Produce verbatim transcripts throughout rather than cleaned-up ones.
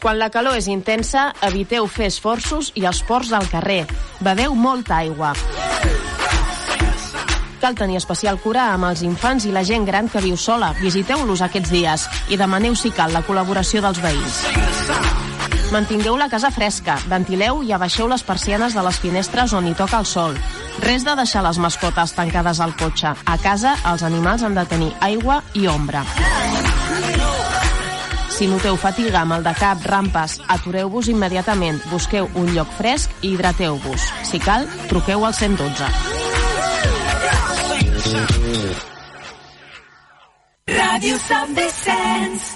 Quan la calor és intensa, eviteu fer esforços i els ports del carrer. Beveu molta aigua. Cal tenir especial cura amb els infants i la gent gran que viu sola. Visiteu-los aquests dies i demaneu si cal la col·laboració dels veïns. Mantingueu la casa fresca, ventileu i abaixeu les persianes de les finestres on hi toca el sol. Res de deixar les mascotes tancades al cotxe. A casa, els animals han de tenir aigua i ombra. Si noteu fatiga, mal de cap, rampes, atureu-vos immediatament, busqueu un lloc fresc i hidrateu-vos. Si cal, truqueu al cent dotze. Ràdio Sant Vicenç.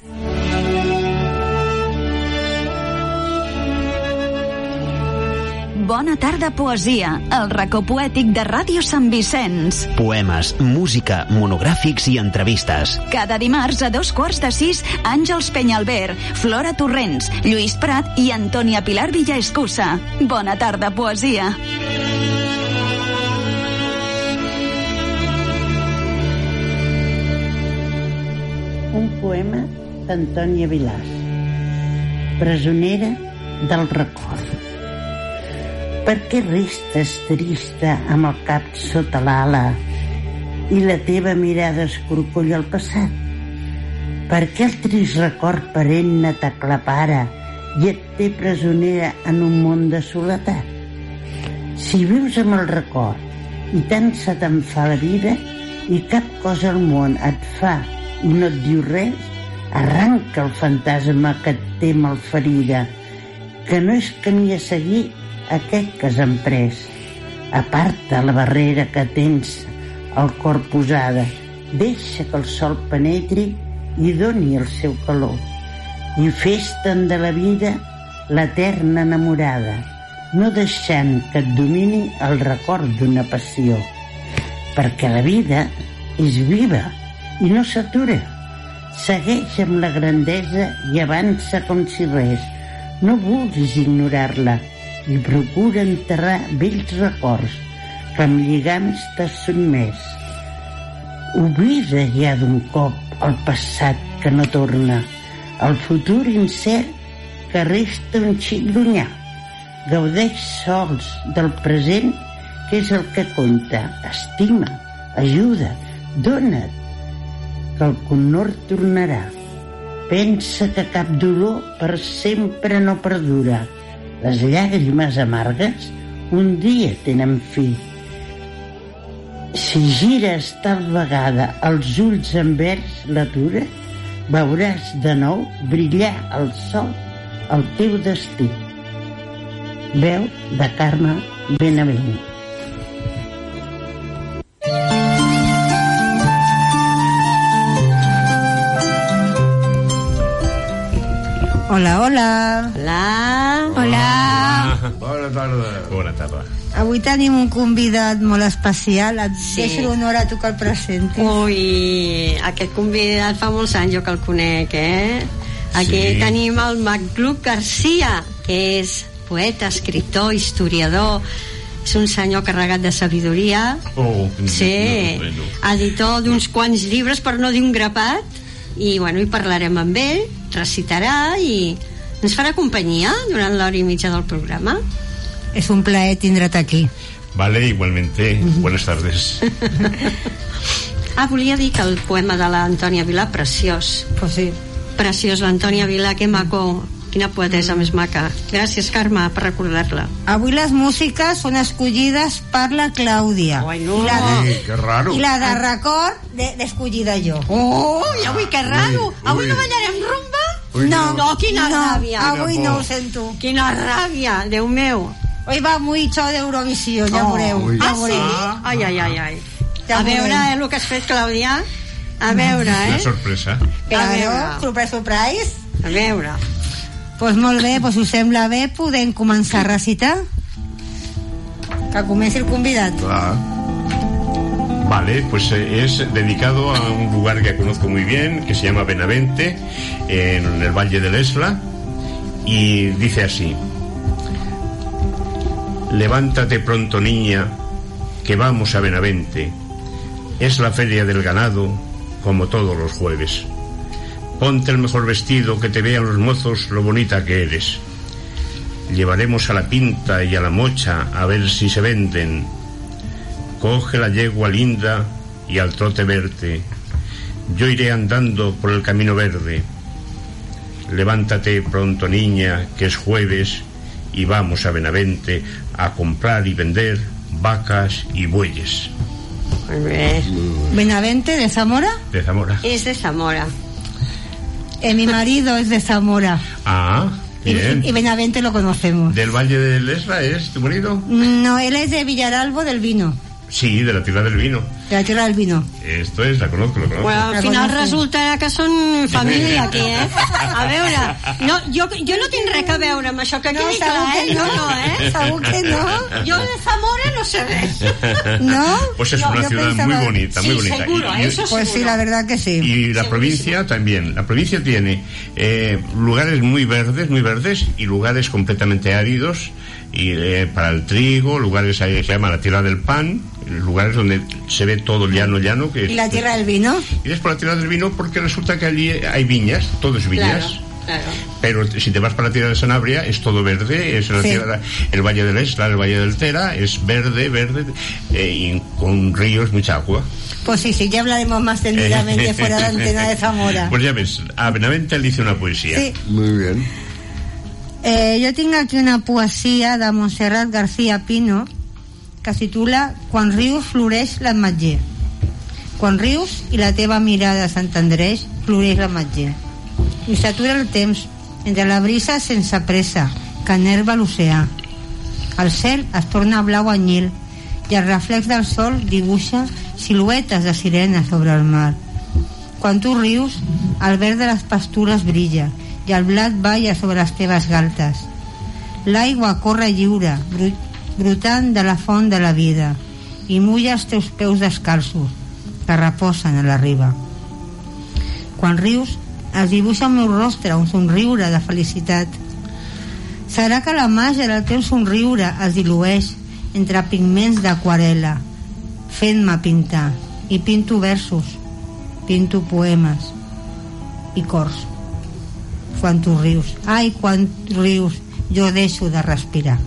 Bona tarda, poesia, el racó poètic de Ràdio Sant Vicenç. Poemes, música, monogràfics i entrevistes. Cada dimarts a dos quarts de sis, Àngels Penyalver, Flora Torrents, Lluís Prat i Antònia Pilar Villaescusa. Bona tarda, poesia. Un poema d'Antònia Vilàs, presonera del record. Per què restes trista amb el cap sota l'ala i la teva mirada escorcolla el passat? Per què el trist record perenne t'aclapara i et té presonera en un món de soledat? Si vius amb el record i tant se te'n fa la vida i cap cosa al món et fa i no et diu res, arranca el fantasma que et té malferida, que no és camí a seguir aquest que has emprès. Aparta la barrera que tens al cor posada, deixa que el sol penetri i doni el seu calor, i fes-te'n de la vida l'eterna enamorada, no deixant que et domini el record d'una passió, perquè la vida és viva i no s'atura. Segueix amb la grandesa i avança com si res. No vulguis ignorar-la i procura enterrar vells records que amb lligams t'has sotmès. Oblida ja d'un cop el passat que no torna, el futur incert que resta un xic llunyà. Gaudeix sols del present, que és el que compta. Estima, ajuda, dona't, que el conhort tornarà. Pensa que cap dolor per sempre no perdura. Les llàgrimes amargues un dia tenen fi. Si gires tal vegada els ulls envers l'atura, veuràs de nou brillar el sol al teu destí. Veu de Carme Benavent. Hola, hola. Hola. Hola. Bona tarda. Bona tarda. Avui tenim un convidat molt especial. Et sí. deixo l'honor a tu que el presentis. Ui, aquest convidat fa molts anys jo que el conec, eh? Aquí sí. Tenim el Macluc Garcia, que és poeta, escriptor, historiador. És un senyor carregat de sabidoria. Oh, sí. No, no. Editor d'uns quants llibres, per no dir un grapat. I, bueno, hi parlarem amb ell, recitarà i ens farà companyia durant l'hora i mitja del programa. És un plaer tindre't aquí. Vale, igualmente. Mm-hmm. Buenas tardes. Ah, volia dir que el poema de l'Antònia Vilà, preciós. Pues sí. Preciós, l'Antònia Vilà, que maco. Quina poetessa més maca. Gràcies, Carme, per recordar-la. Avui les músiques són escollides per la Clàudia. Ai, no. I la de, sí, que raro. I la de record l'he escollida jo. Oh, i avui que raro. Ui, avui ui. No ballarem rumba? Ui, no, no, quina no, ràbia. Avui no ho sento. Quina ràbia, Déu meu. Hoy va mucho de Eurovisión, ja oh, veureu. Ui. Ja ah, sí? Ai, ai, ai, ai. Ja a veure eh, el que has fet, Clàudia. A veure, eh? Una sorpresa. Claro, super surprise. A veure. Pues molt bé, pues us sembla bé, podem començar a recitar? Que comenci el convidat. Ah. Vale, pues eh, es dedicado a un lugar que conozco muy bien, que se llama Benavente, en el Valle del Esla, y dice así: levántate pronto, niña, que vamos a Benavente. Es la feria del ganado, como todos los jueves. Ponte el mejor vestido, que te vean los mozos lo bonita que eres. Llevaremos a la Pinta y a la Mocha a ver si se venden. Coge la yegua linda y al trote verte. Yo iré andando por el camino verde. Levántate pronto, niña, que es jueves, y vamos a Benavente a comprar y vender vacas y bueyes. Muy bien. ¿Benavente de Zamora? De Zamora. Es de Zamora. Eh, mi marido es de Zamora. Ah, bien. Y, y Benavente lo conocemos. ¿Del Valle del Esla es tu marido? No, él es de Villaralbo del Vino. Sí, de la tierra del vino. De la tierra del vino. Esto es, la conozco, lo conozco. Bueno, al final resulta que són família aquí, eh? A veure, no, jo, jo no tinc res a veure amb això, que No, quedi segur clar, que eh? no. No, eh? Segur que no. Jo de Zamora no sé res. ¿No? Pues es No, una yo ciudad pensaba- muy bonita, muy Sí, bonita. seguro, Y- y- eso Pues sí, la verdad que sí. Y la provincia también. La provincia tiene eh, lugares muy verdes, muy verdes, y lugares completamente áridos, y eh, para el trigo, lugares ahí que se llama la tierra del pan, lugares donde se ve todo llano, llano. Que ¿Y la tierra del vino? Y después la tierra del vino, porque resulta que allí hay viñas, todo es viñas. Claro, claro. Pero si te vas para la tierra de Sanabria es todo verde, es la Sí. tierra, el Valle del Esla, el Valle del Tera, es verde, verde, eh, y con ríos, mucha agua. Pues sí, sí, ya hablaremos más tendidamente fuera de la antena de Zamora. Pues ya ves, a Benavente le hice una poesía. Sí. Muy bien. Eh, jo tinc aquí una poesia de Montserrat García Pino que es titula Quan rius floreix l'ametller. Quan rius i la teva mirada s'entendreix, floreix l'ametller. I s'atura el temps entre la brisa sense pressa que enerva l'oceà. El cel es torna blau anyil i el reflex del sol dibuixa siluetes de sirena sobre el mar. Quan tu rius, el verd de les pastures brilla i el blat balla sobre les teves galtes. L'aigua corre lliure, brut, brotant de la font de la vida, i mulla els teus peus descalços, que reposen a la riba. Quan rius, es dibuixa al meu rostre un somriure de felicitat. Serà que la màgia del teu somriure es dilueix entre pigments d'aquarel·la, fent-me pintar, i pinto versos, pinto poemes i cors. Quan tu rius, ai, quan rius, jo deixo de respirar.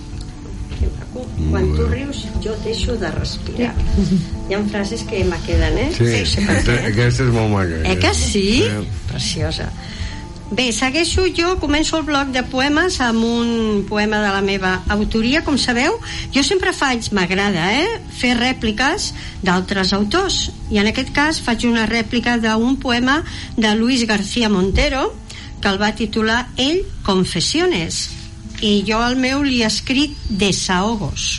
Quan tu rius, jo deixo de respirar. Hi ha frases que me queden, eh? Sí, aquesta, aquesta és molt maca. Eh que sí? Sí. Preciosa. Bé, segueixo jo, començo el bloc de poemes amb un poema de la meva autoria. Com sabeu, jo sempre faig, m'agrada, eh, fer rèpliques d'altres autors, i en aquest cas faig una rèplica d'un poema de Luis García Montero, que el va titular ell Confesiones, y yo al meu li he escrit Desahogos.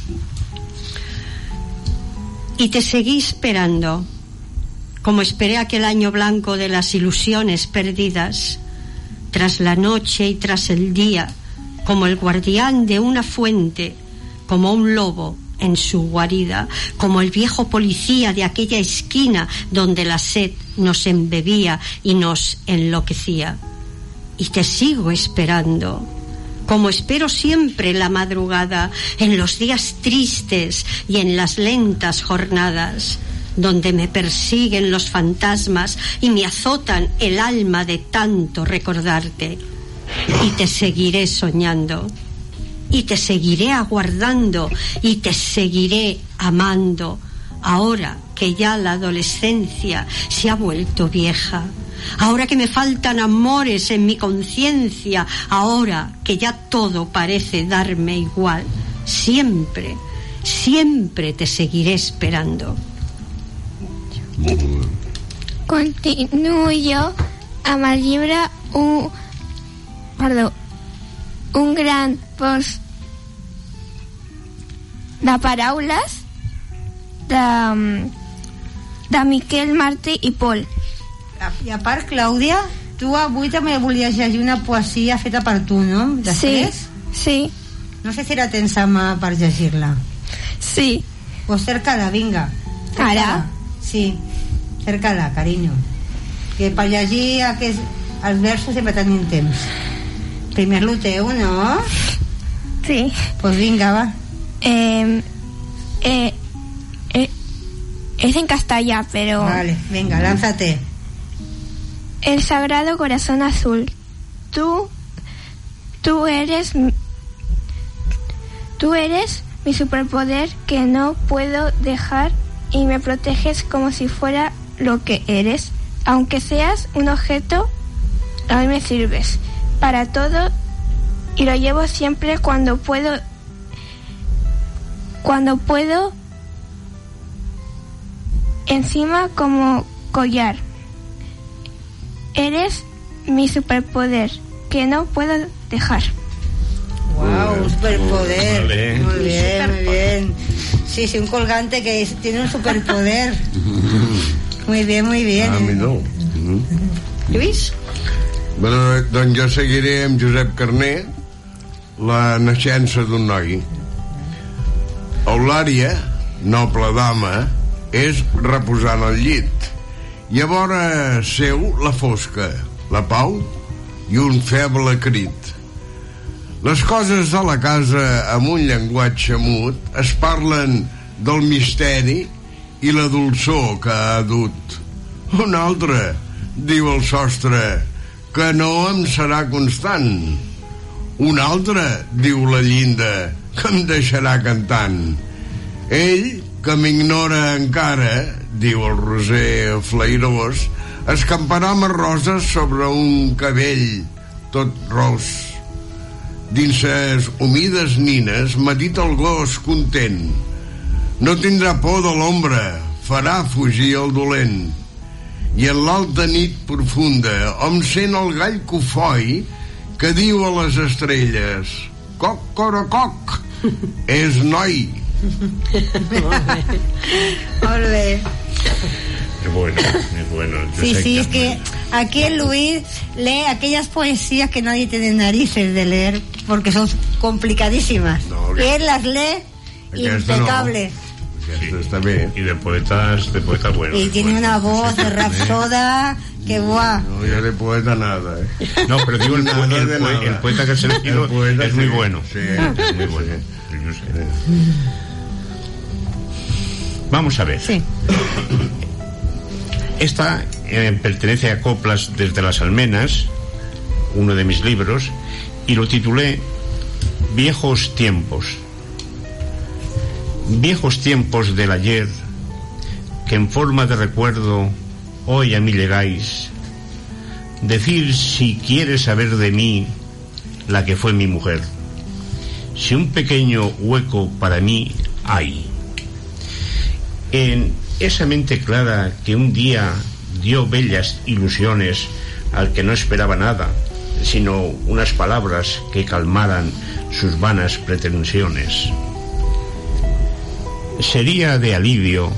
Y te seguí esperando, como esperé aquel año blanco de las ilusiones perdidas, tras la noche y tras el día, como el guardián de una fuente, como un lobo en su guarida, como el viejo policía de aquella esquina donde la sed nos embebía y nos enloquecía. Y te sigo esperando, como espero siempre la madrugada, en los días tristes y en las lentas jornadas, donde me persiguen los fantasmas y me azotan el alma de tanto recordarte. Y te seguiré soñando, y te seguiré aguardando, y te seguiré amando, ahora que ya la adolescencia se ha vuelto vieja. Ahora que me faltan amores en mi conciencia, ahora que ya todo parece darme igual, siempre, siempre te seguiré esperando. Continuo jo amb el llibre un, perdó, un gran post de paraules de, de Miquel Martí i Pol. I a part, Clàudia, tu avui també volies llegir una poesia feta per tu, no? Després? Sí, sí. No sé si la tens a mà per llegir-la. Sí. Pues cerca-la, vinga. Ara? Sí, cerca-la, carinyo. Que per llegir aquests, els versos sempre tenim temps. Primer lo teu, no? Sí. Pues vinga, va. Eh, eh, eh, es en castellà, pero... Vale, venga, lánzate. el Sagrado Corazón Azul. Tú, tú eres, tú eres mi superpoder que no puedo dejar y me proteges como si fuera lo que eres. Aunque seas un objeto, a mí me sirves para todo y lo llevo siempre cuando puedo, cuando puedo, encima como collar. Eres mi superpoder que no puedo dejar. Wow, un superpoder. Vale. Muy bien, muy bien. Sí, sí, un colgante que es- tiene un superpoder. Muy bien, muy bien. Ah, millor. Lluís? Bueno, doncs jo seguiré amb Josep Carner, la naixença d'un noi. Eulària, noble dama, és reposant al llit. I a vora seu la fosca, la pau i un feble crit. Les coses de la casa amb un llenguatge mut es parlen del misteri i la dolçor que ha dut. Un altre, diu el sostre, que no em serà constant. Un altre, diu la llinda, que em deixarà cantant. Ell, que m'ignora encara, diu el roser flairós, escamparà amb roses sobre un cabell tot ros. Dins ses humides nines m'ha dit el gos content. No tindrà por de l'ombra, farà fugir el dolent. I en l'alta nit profunda hom sent el gall cofoi que diu a les estrelles: coc, cora, coc, és noi. Molt bé. Es bueno, es bueno. Yo Sí, sé sí, es que aquí el Luis lee aquellas poesías que nadie tiene narices de leer porque son complicadísimas. No, y él las lee Aquesta impecable. Aquesta està bé. Y de poetas, de poetas buenos. Y tiene una voz de rapsoda que guau. No, yo de poeta nada, ¿eh? No, pero digo, el, Nada poe- el, de poe- nada. el poeta que has elegido El poeta, es muy sí. bueno. Sí, Es muy bueno. sí. Yo sé. Vamos a ver. Sí. Esta eh, pertenece a Coplas desde las Almenas, uno de mis libros, y lo titulé Viejos tiempos. Viejos tiempos del ayer, que en forma de recuerdo hoy a mí llegáis. Decir si quieres saber de mí la que fue mi mujer. Si un pequeño hueco para mí hay. En esa mente clara que un día dio bellas ilusiones al que no esperaba nada, sino unas palabras que calmaran sus vanas pretensiones. Sería de alivio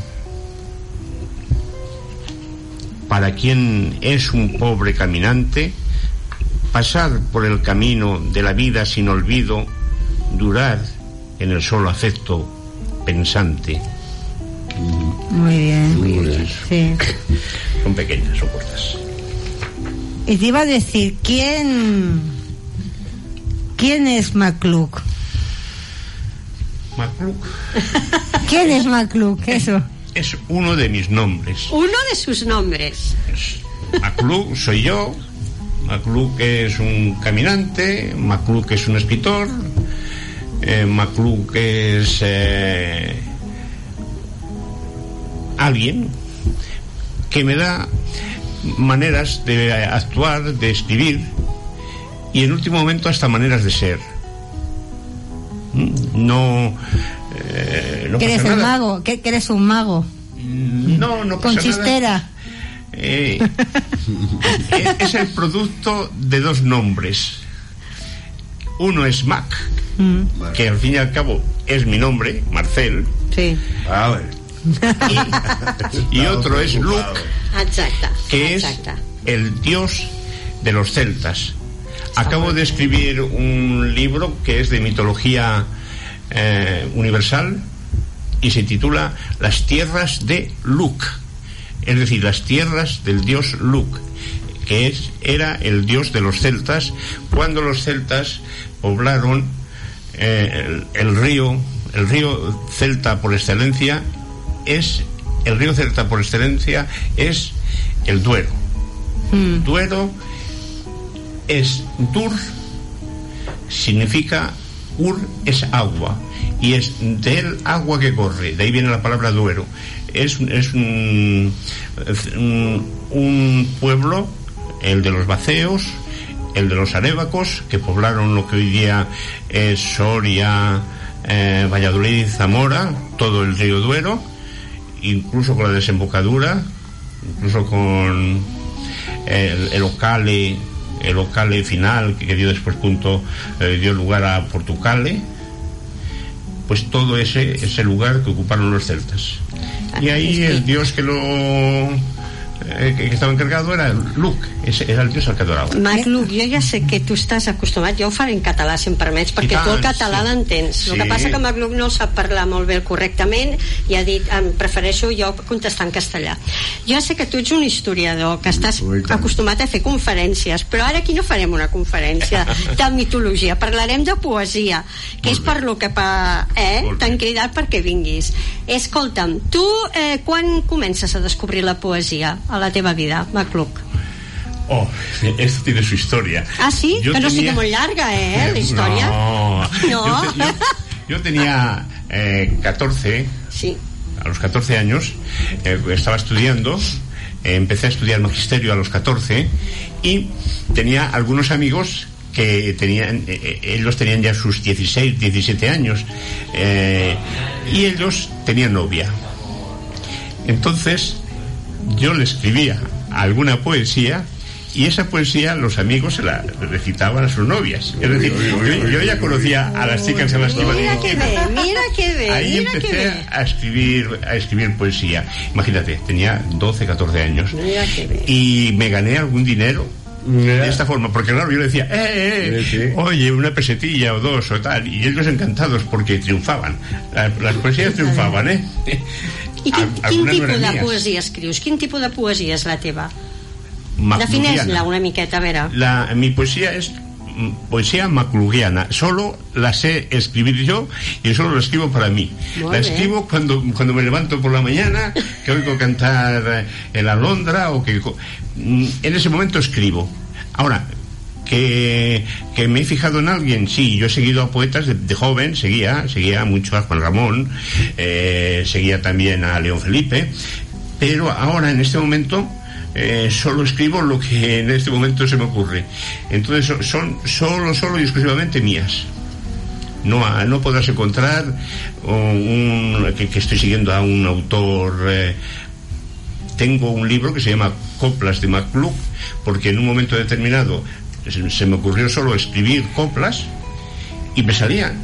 para quien es un pobre caminante pasar por el camino de la vida sin olvido, durar en el solo afecto pensante. Muy bien. Muy bien. Sí. Son pequeñas, son cortas. Y te iba a decir, ¿quién quién es McCluck? McCluck ¿Quién es McCluck? Eso. es uno de mis nombres. Uno de sus nombres. McCluck soy yo. McCluck es un caminante. McCluck es un escritor. eh, McCluck es eh, alguien que me da maneras de actuar, de escribir y en último momento hasta maneras de ser. No, eh, no que eres pasa el nada. mago, que, que eres un mago. No, no Con pasa nada. chistera. Eh, eh, es el producto de dos nombres. Uno es Mac, Mm, que al fin y al cabo es mi nombre, Marcel, sí. Vale. y otro es Luke, Exacte. que es Exacte. el dios de los celtas. Acabo de escribir un libro que es de mitología eh, universal y se titula Las tierras de Luke, es decir, las tierras del dios Luke, que es, era el dios de los celtas cuando los celtas poblaron eh, el, el río, el río celta por excelencia es el río celta por excelencia es el Duero. Mm. Duero es dur, significa ur es agua, y es del agua que corre, de ahí viene la palabra Duero. Es, es un, un, un pueblo, el de los Baceos, el de los Arévacos, que poblaron lo que hoy día es Soria, eh, Valladolid, Zamora, todo el río Duero, incluso con la desembocadura, incluso con el, el Ocale, el Ocale final, que dio después punto, eh, dio lugar a Portucale, pues todo ese, ese lugar que ocuparon los celtas. Y ahí el dios que lo eh, que estava encargado era Luc, era el dios al que adorava. Mac Luc, jo ja sé que tu estàs acostumat, jo ho faré en català si em permets, perquè tant, tu el català sí. l'entens. Sí. El que passa que Mac Luc no el sap parlar molt bé correctament i ha dit, em prefereixo jo contestar en castellà. Jo sé que tu ets un historiador, que estàs acostumat a fer conferències, però ara aquí no farem una conferència de mitologia, parlarem de poesia, que és per lo que pa, eh, t'han cridat perquè vinguis. Escolta'm, tu eh, quan comences a descobrir la poesia a la teva vida, Mac Luc? Oh, esto tiene su historia. Ah, sí, yo que no tenía... sigui molt llarga, eh, la història. No, no. Yo, te, yo, yo tenía eh, catorce, sí. A los catorce años, eh, estaba estudiando, eh, empecé a estudiar magisterio a los catorce y tenía algunos amigos que tenían, eh, ellos tenían ya sus dieciséis, diecisiete años, eh, y ellos tenían novia. Entonces, yo le escribía alguna poesía y esa poesía los amigos se la recitaban a sus novias. Es decir, yo, yo ya conocía a las chicas a las que iban. Mira que ve, mira que ve. Ahí mira empecé que ve. a escribir a escribir poesía. Imagínate, tenía doce, catorce años. Mira que ve. Y me gané algún dinero de esta forma, porque claro, yo le decía, eh, eh, sí, sí. oye, una pesetilla o dos o tal, y ellos encantados porque triunfaban. Las, las poesías triunfaban, ¿eh? I quin, quin tipus no de poesia escrius? Quin tipus de poesia és la teva? Defineix-la una miqueta, a veure. La, mi poesía es poesía maclugiana. Solo la sé escribir yo y solo la escribo para mí. Muy la escribo cuando, cuando me levanto por la mañana, que oigo cantar el alondra o que en ese momento escribo. Ahora, que, que me he fijado en alguien, sí, yo he seguido a poetas de, de joven, seguía, seguía mucho a Juan Ramón, eh, seguía también a León Felipe, pero ahora en este momento eh, solo escribo lo que en este momento se me ocurre. Entonces son solo, solo y exclusivamente mías. No, no podrás encontrar un, que, que estoy siguiendo a un autor. Eh, tengo un libro que se llama Coplas de Mac Luc, porque en un momento determinado se me ocurrió solo escribir coplas y me salían.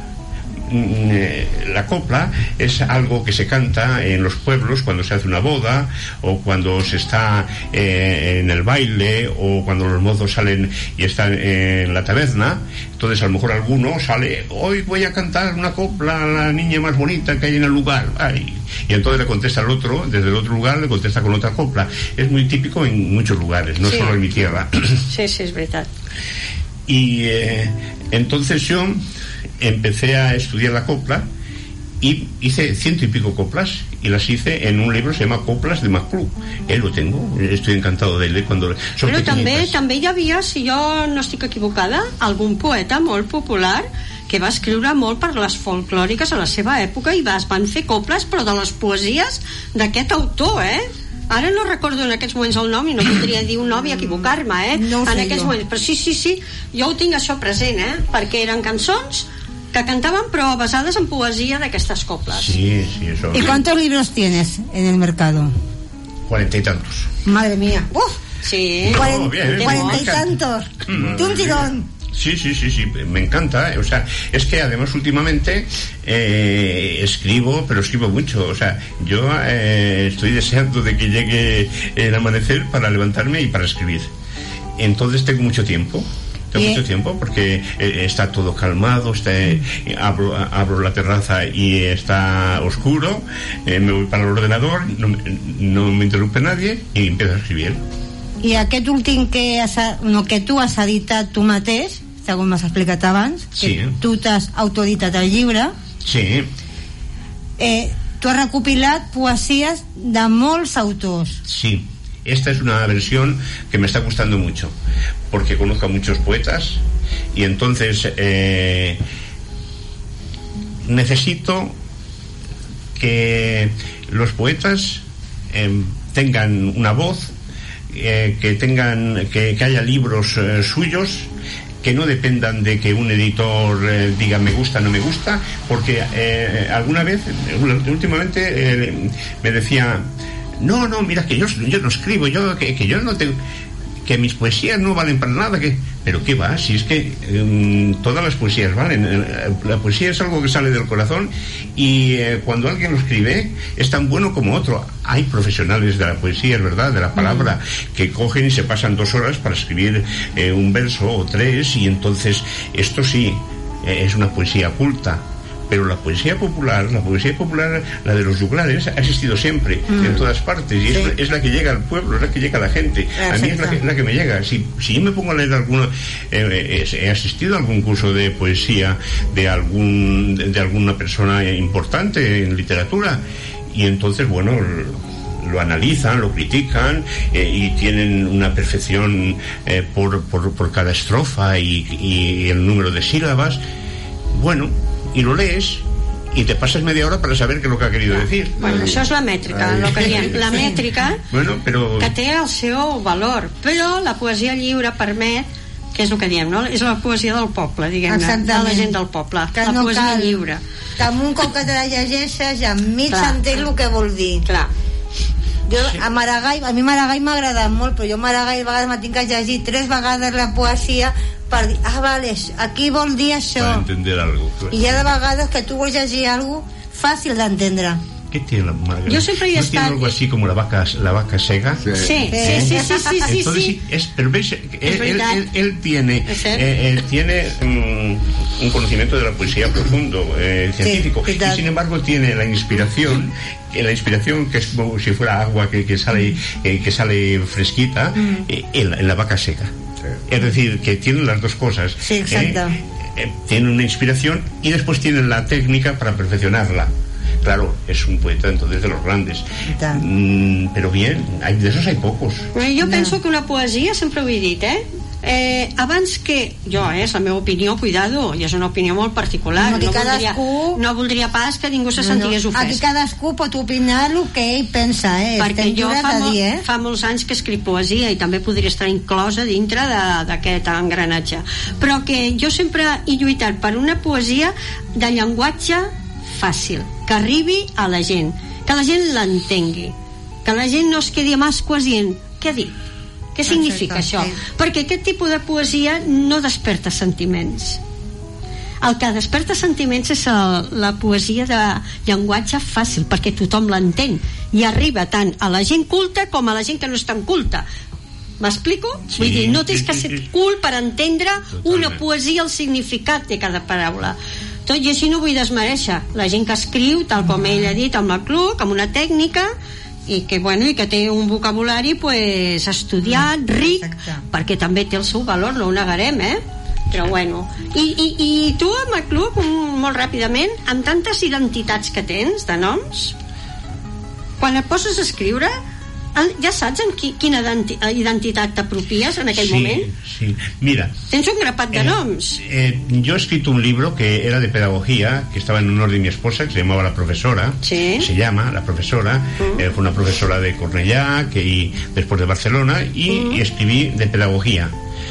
La copla es algo que se canta en los pueblos cuando se hace una boda o cuando se está eh, en el baile o cuando los mozos salen y están en la taberna. Entonces a lo mejor alguno sale, hoy voy a cantar una copla a la niña más bonita que hay en el lugar. Ay. Y entonces le contesta al otro, desde el otro lugar le contesta con otra copla. Es muy típico en muchos lugares, no sí. solo en mi tierra. Sí, sí, es verdad. Y eh, entonces yo empecé a estudiar la copla y hice ciento y pico coplas y las hice en un libro que se llama Coplas de Mac Luc. Él lo tengo, estoy encantado de él cuando son però també, també hi havia, si jo no estic equivocada, algun poeta molt popular que va escriure molt per les folclòriques a la seva època i vas, van fer coples però de les poesies d'aquest autor, eh? Ara no recordo en aquests moments el nom i no podria dir un nom i equivocar-me, eh? No en aquests jo. moments, però sí, sí, sí, jo ho tinc això present, eh? Perquè eren cançons que cantaban però basades en poesía de estas coplas. Sí, sí, eso. ¿Y cuántos libros tienes en el mercado? Cuarenta y tantos. Madre mía. ¡Uf! Sí. Cuarenta, oh, bien, cuarenta y tantos. Mm. De un tirón. Sí, sí, sí, sí, me encanta, ¿eh? O sea, es que además últimamente eh, escribo, pero escribo mucho, o sea, yo eh, estoy deseando de que llegue el amanecer para levantarme y para escribir. Entonces tengo mucho tiempo. Tengo mucho tiempo porque eh, está todo calmado, está, eh, abro, abro la terraza y está oscuro, eh, me voy para el ordenador, no, no me interrumpe nadie y empiezo a escribir. I aquest últim que, has, no, que tu has editat tu mateix, segons m'has explicat abans, que sí. tu t'has autoeditat el llibre, sí. eh, tu has recopilat poesies de molts autors. Sí. esta es una versión que me está gustando mucho, porque conozco a muchos poetas y entonces eh, necesito que los poetas eh, tengan una voz, eh, que tengan que, que haya libros eh, suyos, que no dependan de que un editor eh, diga me gusta, no me gusta, porque eh, alguna vez, últimamente eh, me decía, no, no, mira que yo, yo no escribo, yo que, que yo no tengo, que mis poesías no valen para nada, que pero qué va, si es que um, todas las poesías valen, la poesía es algo que sale del corazón y eh, cuando alguien lo escribe es tan bueno como otro. Hay profesionales de la poesía, es verdad, de la palabra, mm. que cogen y se pasan dos horas para escribir eh, un verso o tres, y entonces esto sí eh, es una poesía culta. Pero la poesía popular, la poesía popular, la de los juglares, ha existido siempre, mm. en todas partes, y sí. es, es la que llega al pueblo, es la que llega a la gente. Exacto. A mí es la que, la que me llega. Si, si yo me pongo a leer alguno, eh, he asistido a algún curso de poesía de algún de, de alguna persona importante en literatura, y entonces, bueno, lo analizan, lo critican, eh, y tienen una perfección eh, por, por, por cada estrofa y, y el número de sílabas. Bueno, y lo lees y te pasas media hora para saber què és el que ha querido decir. Bueno, això és la mètrica, el que diem. La mètrica, bueno, però... que té el seu valor, però la poesia lliure permet, que és el que diem, no? És la poesia del poble, diguem-ne, de la gent del poble, que la no poesia cal, lliure. Que amb un cop que te la llegeixes ja mig s'entén el que vol dir. Clar. Jo, a Maragall, a mi Maragall m'ha agradat molt, però jo Maragall a vegades m'ha tinc que llegir tres vegades la poesia per dir, ah, vale, aquí vol dir això. Para entender algo. Claro. I hi ha de vegades que tu vols llegir algo fàcil d'entendre. ¿Qué tiene la Margarita? Yo siempre he ¿No estado... tiene algo así como la vaca, la vaca sega? Sí, sí, sí, sí, sí, sí, sí, Entonces, sí. Es, pero ves, él, él, él, él tiene, eh, él tiene um, un conocimiento de la poesía profundo, eh, científico, sí, y sin embargo tiene la inspiración, que la inspiración que es como si fuera agua que, que sale, eh, que sale fresquita, mm. eh, en, en la vaca seca. Sí. Es decir, que tienen las dos cosas. Sí, exacto. Eh, eh, tienen una inspiración y después tienen la técnica para perfeccionarla. Claro, es un poeta entonces de los grandes, mm, però bien, hay, de esos hay pocos. Jo no. penso que una poesia, sempre ho he dit, eh? Eh, abans que jo, eh, és la meva opinió, cuidado, i és una opinió molt particular, no, no, voldria, cadascú... no voldria pas que ningú se sentigués no, no. ofès. Aquí cadascú pot opinar el que ell pensa, eh? Perquè jo fa, mo dir, eh? fa molts anys que escric poesia i també podria estar inclosa dintre d'aquest engranatge, però que jo sempre he lluitat per una poesia de llenguatge fàcil, que arribi a la gent, que la gent l'entengui, que la gent no es quedi amb ascuas dient, què ha dit? Què significa això? Perquè aquest tipus de poesia no desperta sentiments. El que desperta sentiments és el, la poesia de llenguatge fàcil, perquè tothom l'entén i arriba tant a la gent culta com a la gent que no és tan culta. M'explico? Sí, Vull dir, no tens que ser cult per entendre una poesia, el significat de cada paraula. Tot i així no vull desmereixer la gent que escriu, tal com ell ha dit, amb la club, amb una tècnica, i que, bueno, i que té un vocabulari pues, estudiat, ric, exacte. Perquè també té el seu valor, no ho negarem, eh? Però bueno, i, i, i tu amb el club, molt ràpidament, amb tantes identitats que tens de noms, quan et poses a escriure, ja saps en qui, quina identitat t'apropies en aquell sí, moment? Sí, mira. Tens un grapat de eh, noms. Eh, yo he escrito un libro que era de pedagogía, que estaba en honor de mi esposa, que se llamaba La Profesora. Sí. Se llama La Profesora. Uh-huh. eh, fue una profesora de Cornellá, que y después de Barcelona, y, uh-huh. y escribí de pedagogía.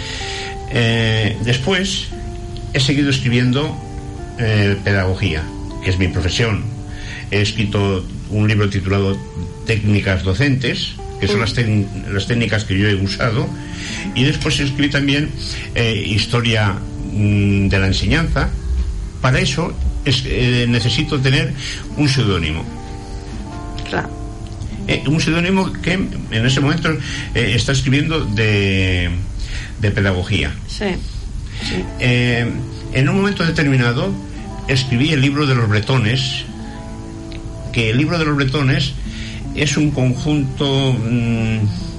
Eh, después he seguido escribiendo eh, pedagogía, que es mi profesión. He escrito un libro titulado Técnicas docentes, que son las, las técnicas que yo he usado, y después escribí también eh, historia mm, de la enseñanza. Para eso es, eh, necesito tener un seudónimo. Claro. Eh, un seudónimo que en ese momento eh, está escribiendo de, de pedagogía. Sí. Sí. Eh, en un momento determinado escribí el libro de los bretones, que el libro de los bretones es un conjunto mmm,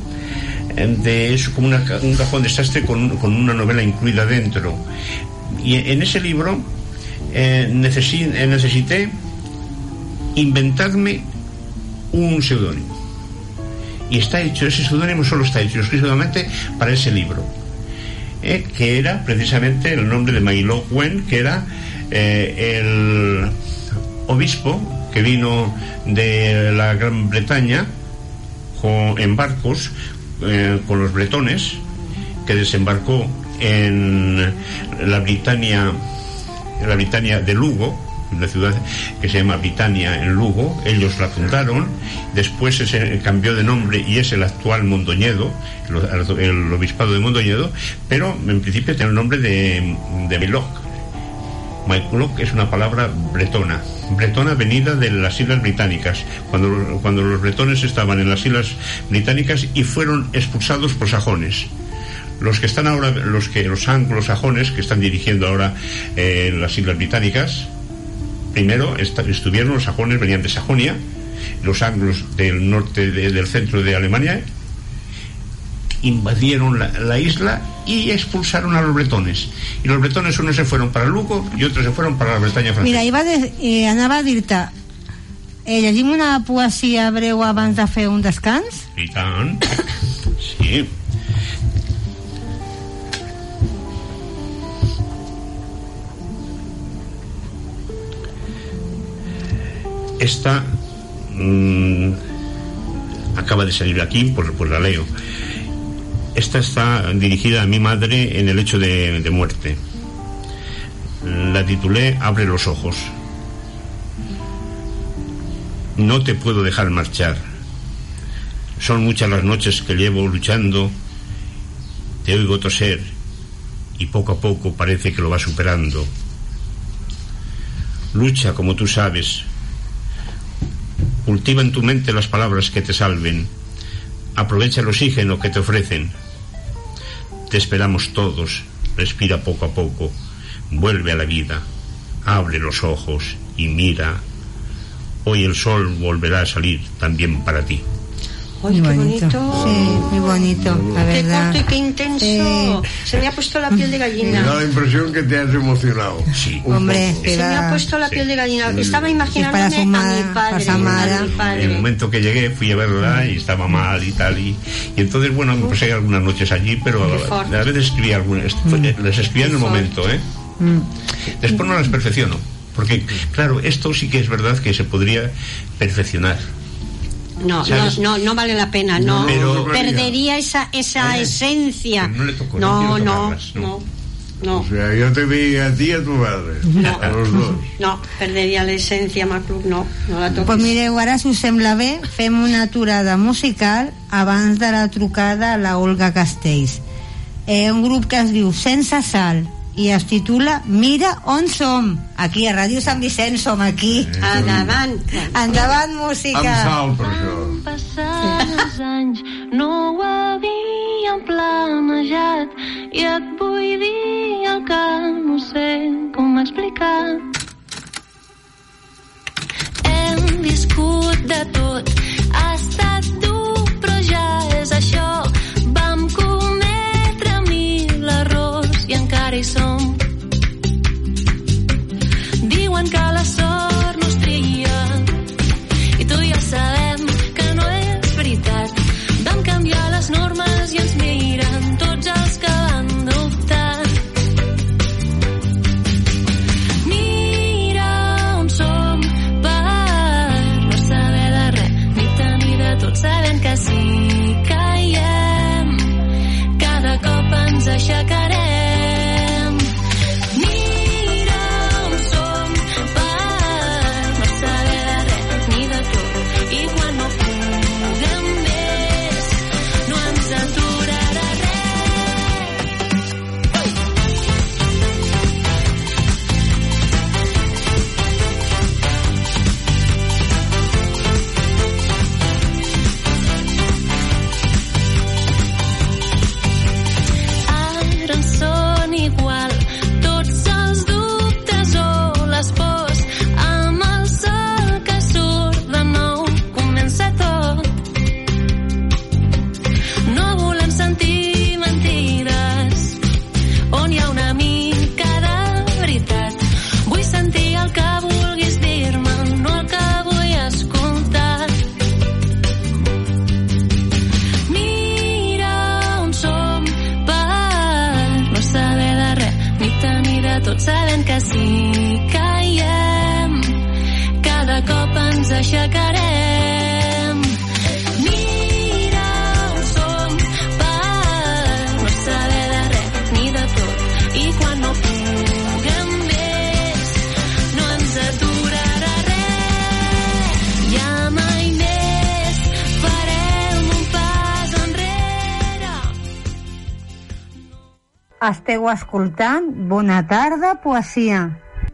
de es como una, un cajón desastre con, con una novela incluida dentro, y en ese libro eh, necesi, eh, necesité inventarme un seudónimo, y está hecho, ese seudónimo solo está hecho exclusivamente para ese libro, eh, que era precisamente el nombre de Maillot Wen, que era eh, el obispo que vino de la Gran Bretaña con, en barcos eh, con los bretones, que desembarcó en la Britania, en la Britania de Lugo, una ciudad que se llama Britania en Lugo. Ellos la fundaron, después se cambió de nombre y es el actual Mondoñedo, el, el obispado de Mondoñedo, pero en principio tiene el nombre de, de Maillot. Maillot es una palabra bretona, bretona venida de las Islas Británicas, cuando, cuando los bretones estaban en las Islas Británicas y fueron expulsados por sajones. Los que están ahora, los que los anglosajones que están dirigiendo ahora eh, las Islas Británicas, primero est- estuvieron los sajones, venían de Sajonia, los anglos del norte, de, del centro de Alemania, invadieron la, la isla y expulsaron a los bretones. Y los bretones unos se fueron para Lugo y otros se fueron para la Bretaña francesa. Mira, iba de, eh, anava a dir-te, eh, llegim una poesia breu abans de fer un descans? I tant, sí. Esta mmm, acaba de salir aquí, pues, pues la leo. Esta está dirigida a mi madre en el hecho de, de muerte. La titulé Abre los ojos. No te puedo dejar marchar. Son muchas las noches que llevo luchando. Te oigo toser y poco a poco parece que lo vas superando. Lucha como tú sabes. Cultiva en tu mente las palabras que te salven. Aprovecha el oxígeno que te ofrecen. Te esperamos todos. Respira poco a poco. Vuelve a la vida. Abre los ojos y mira. Hoy el sol volverá a salir también para ti. ¡Ay, qué bonito! Sí, muy bonito, la verdad. ¡Qué corto y qué intenso! Sí. Se me ha puesto la piel de gallina. Me da la impresión que te has emocionado. Sí. Hombre, se me ha puesto la piel de gallina. Estaba imaginándome sí, para a mi padre. para a mi padre. En el momento que llegué fui a verla y estaba mal y tal. Y, y entonces, bueno, me pasé algunas noches allí, pero a, a veces escribí algunas. Mm. Les escribí en el momento, ¿eh? Mm. Después no las perfecciono. Porque, claro, esto sí que es verdad que se podría perfeccionar. No, no, no, no vale la pena, no, pero, perdería esa esa eh, esencia. No le tocó, no, no, no, no, no. O sea, yo te vi a ti y a tu padre, no, a los dos. No, perderia l'essència, Macluc, no, no la toquis. Pues mireu, ara si us sembla bé, fem una aturada musical abans de la trucada a la Olga Castells. Eh, un grup que es diu Sense Sal i es titula Mira on som. Aquí a Ràdio Sant Vicent som aquí. Endavant. Endavant, música. Amb sal, per això. Van passar els anys, no ho havíem planejat i et vull dir el que no sé com explicar. Hem viscut de tot, ha estat dur, però ja és això. Vam cometre mil errors i encara hi som. Diuen que la sort no es tria i tu i jo sabem que no és veritat. Vam canviar les normes i ens miren tots els que van dubtar. Mira on som per no saber de res ni tenir de tot. tant que sí, caiem, cada cop ens aixecarem. Mira on som per no saber de res ni de tot, i quan no puguem més no ens aturarà res, ja mai més farem un pas enrere. Esteu escoltant Bona tarda, poesia.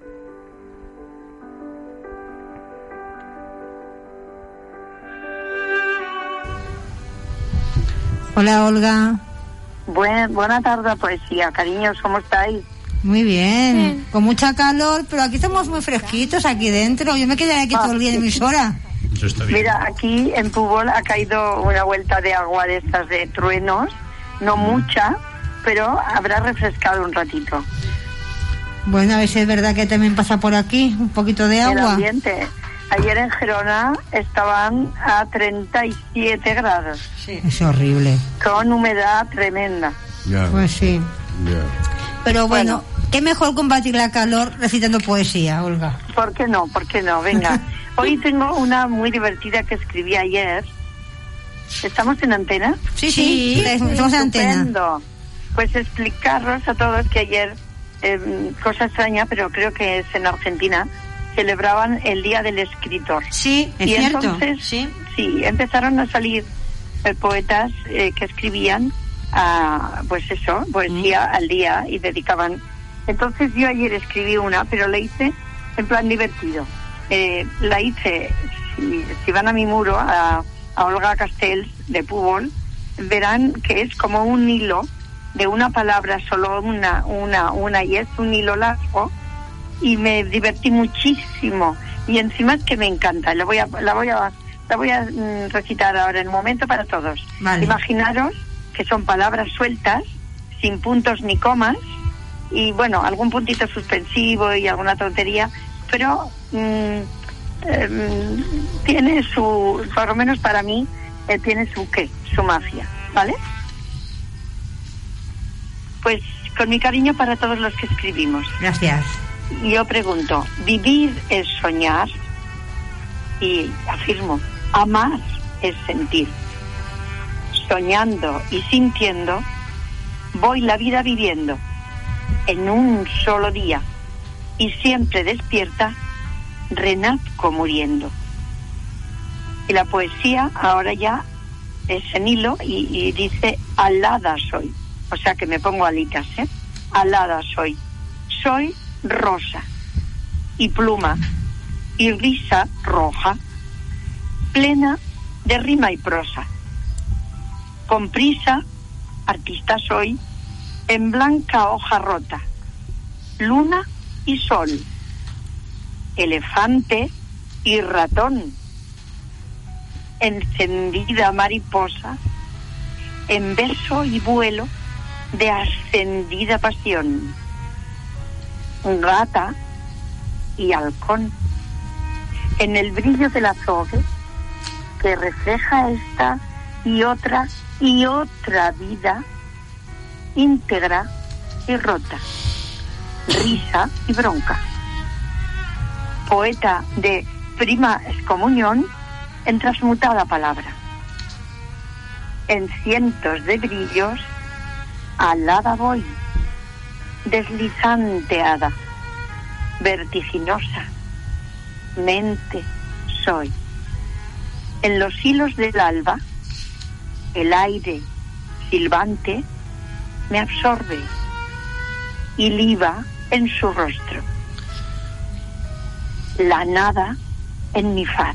Hola, Olga. Buen, buena tarde, poesía. Cariños, ¿cómo estáis? Muy bien. Sí. Con mucha calor, pero aquí estamos muy fresquitos aquí dentro. Yo me quedaré aquí ah, todo el día en emisora. Eso está bien. Mira, aquí en Púbol ha caído una vuelta de agua de estas de truenos, no mucha, pero habrá refrescado un ratito. Bueno, a ver si es verdad que también pasa por aquí un poquito de agua. El ambiente. Ayer en Gerona estaban a treinta y siete grados. Sí. Es horrible. Con humedad tremenda. Yeah. Pues sí. Yeah. Pero bueno, bueno, qué mejor combatir la calor recitando poesía, Olga. ¿Por qué no? ¿Por qué no? Venga. Hoy tengo una muy divertida que escribí ayer. ¿Estamos en antena? Sí, sí, sí, estamos en antena. Pues explicaros a todos que ayer, eh, cosa extraña, pero creo que es en Argentina, celebraban el Día del Escritor. Sí, es y cierto. Entonces, sí. sí, empezaron a salir eh, poetas eh, que escribían a, pues eso, poesía mm. al día y dedicaban. Entonces yo ayer escribí una, pero la hice en plan divertido. Eh, la hice, si, si van a mi muro, a, a Olga Castells de Púbol, verán que es como un hilo de una palabra, solo una, una, una, y es un hilo largo, y me divertí muchísimo, y encima es que me encanta. La voy a, la voy a, la voy a mm, recitar ahora en un momento para todos. Vale. Imaginaros que son palabras sueltas, sin puntos ni comas, y bueno, algún puntito suspensivo y alguna tontería, pero mmm, eh, tiene su, por lo menos para mí, eh, tiene su qué, su magia, ¿vale? Pues con mi cariño para todos los que escribimos. Gracias. Yo pregunto, ¿vivir es soñar? Y afirmo, amar es sentir. Soñando y sintiendo, voy la vida viviendo en un solo día, y siempre despierta, renazco muriendo. Y la poesía ahora ya es en hilo y, y dice, alada soy. O sea que me pongo alitas, ¿eh? Alada soy. Soy rosa y pluma y risa roja, plena de rima y prosa. Con prisa, artista soy, en blanca hoja rota, luna y sol, elefante y ratón, encendida mariposa, en beso y vuelo de ascendida pasión, gata y halcón, en el brillo del azogue que refleja esta y otra y otra vida íntegra y rota, risa y bronca, poeta de prima excomunión en transmutada palabra, en cientos de brillos alada voy, deslizante hada, vertiginosa, mente soy. En los hilos del alba, el aire silbante me absorbe y liba en su rostro, la nada en mi faz.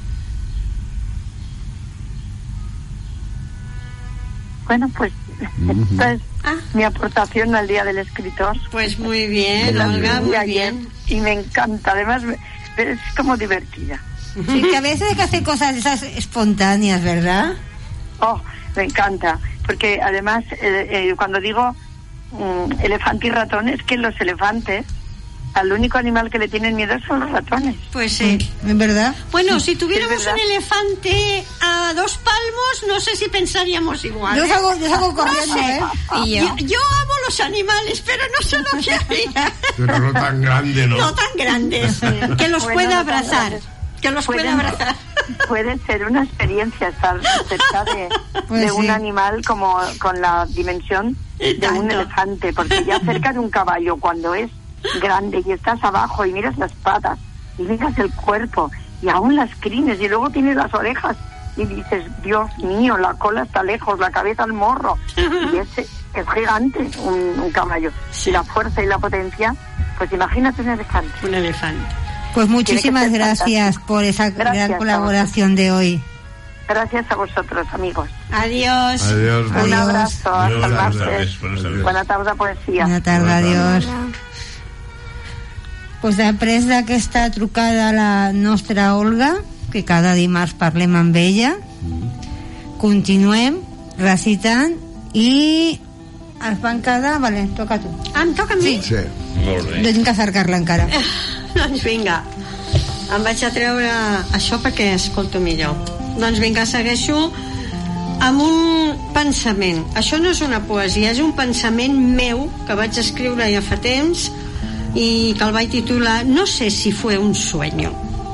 Bueno, pues uh-huh. esta es ah. mi aportación al Día del Escritor. Pues muy bien, Olga, muy bien. Y me encanta, además es como divertida. Sí, que a veces hay que hacer cosas esas espontáneas, ¿verdad? Oh, me encanta, porque además eh, eh, cuando digo um, elefante y ratón, es que los elefantes al único animal que le tienen miedo son los ratones. Pues sí. ¿Es verdad? Bueno, Sí, si tuviéramos es verdad. un elefante a dos palmos, no sé si pensaríamos igual. Yo ¿eh? salgo, yo salgo corriendo, No sé. ¿eh? Y yo. Yo, yo amo los animales, pero no sé lo que haría. Pero no tan grande, ¿no? No tan grandes. Que los Bueno, pueda no tan abrazar. grandes. Que los pueda Pueden- abrazar. Puede ser una experiencia estar cerca de, Pues de sí. un animal como con la dimensión Y de un tanto. elefante, porque ya cerca de un caballo, cuando es grande y estás abajo y miras las patas y miras el cuerpo y aún las crines y luego tienes las orejas y dices, Dios mío, la cola está lejos, la cabeza al morro, y ese es gigante un, un caballo. Sí. Y la fuerza y la potencia, pues imagínate un elefante. Un elefante. Pues muchísimas Tiene que ser gracias por esa Gracias gran a colaboración de hoy. Gracias a vosotros, amigos. Adiós. Adiós. Un Adiós. abrazo, hasta el Buenas martes. tardes, buenas tardes. Bona tarda, poesia. Bona tarda, adiós. Pues després d'aquesta trucada a la nostra Olga, que cada dimarts parlem amb ella, continuem recitant i ens van quedar... Vale, toca tu. Ah, em toca a mi? Sí. Molt bé. Jo tinc que cercar-la encara. Doncs vinga, em vaig a treure això perquè escolto millor. Doncs vinga, segueixo amb un pensament. Això no és una poesia, és un pensament meu que vaig escriure ja fa temps y que el vaig titular No sé si fue un sueño.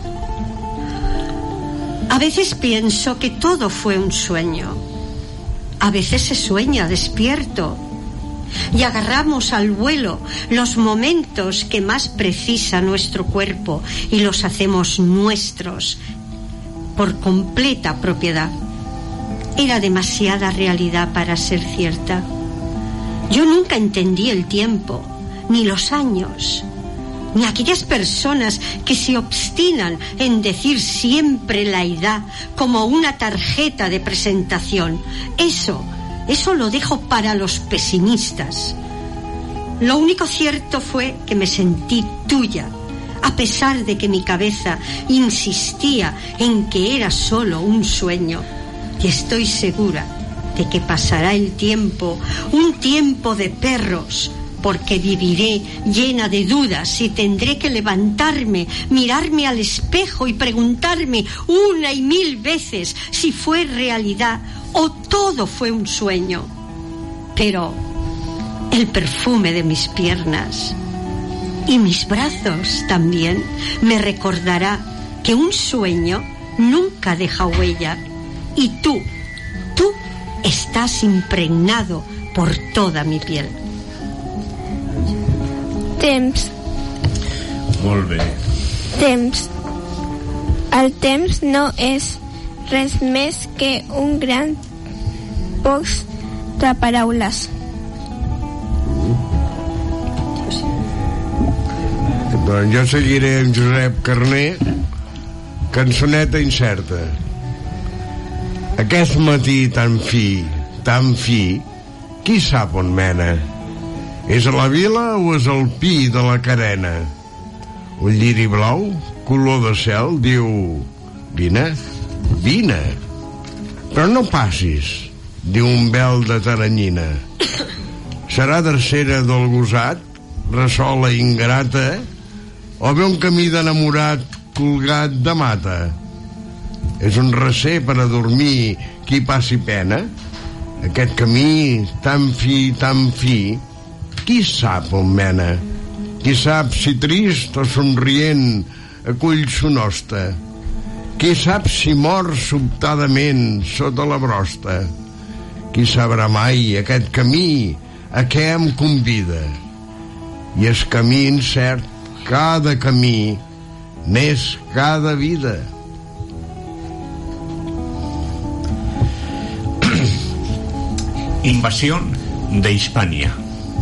A veces pienso que todo fue un sueño. A veces se sueña despierto y agarramos al vuelo los momentos que más precisa nuestro cuerpo y los hacemos nuestros por completa propiedad. Era demasiada realidad para ser cierta. Yo nunca entendí el tiempo, ni los años, ni aquellas personas que se obstinan en decir siempre la edad como una tarjeta de presentación. Eso, eso lo dejo para los pesimistas. Lo único cierto fue que me sentí tuya, a pesar de que mi cabeza insistía en que era solo un sueño. Y estoy segura de que pasará el tiempo, un tiempo de perros, porque viviré llena de dudas y tendré que levantarme, mirarme al espejo y preguntarme una y mil veces si fue realidad o todo fue un sueño. Pero el perfume de mis piernas y mis brazos también me recordará que un sueño nunca deja huella y tú, tú estás impregnado por toda mi piel. Temps, Molt bé. temps. El temps no és res més que un gran box de paraules. Doncs jo seguiré amb Josep Carner, cançoneta incerta. Aquest matí tan fi, tan fi, qui sap on mena? És a la vila o és al pi de la carena? Un lliri blau, color de cel, diu: vine, vine. Però no passis, diu un vel de taranyina. Serà tercera del gosat, ressola ingrata, o bé un camí d'enamorat colgat de mata? És un recer per a dormir qui passi pena? Aquest camí tan fi, tan fi, qui sap on mena? Qui sap si trist o somrient acull son hoste? Qui sap si mor sobtadament sota la brosta? Qui sabrà mai aquest camí a què em convida? I és camí incert, cada camí n'és cada vida. Invasión de Hispania.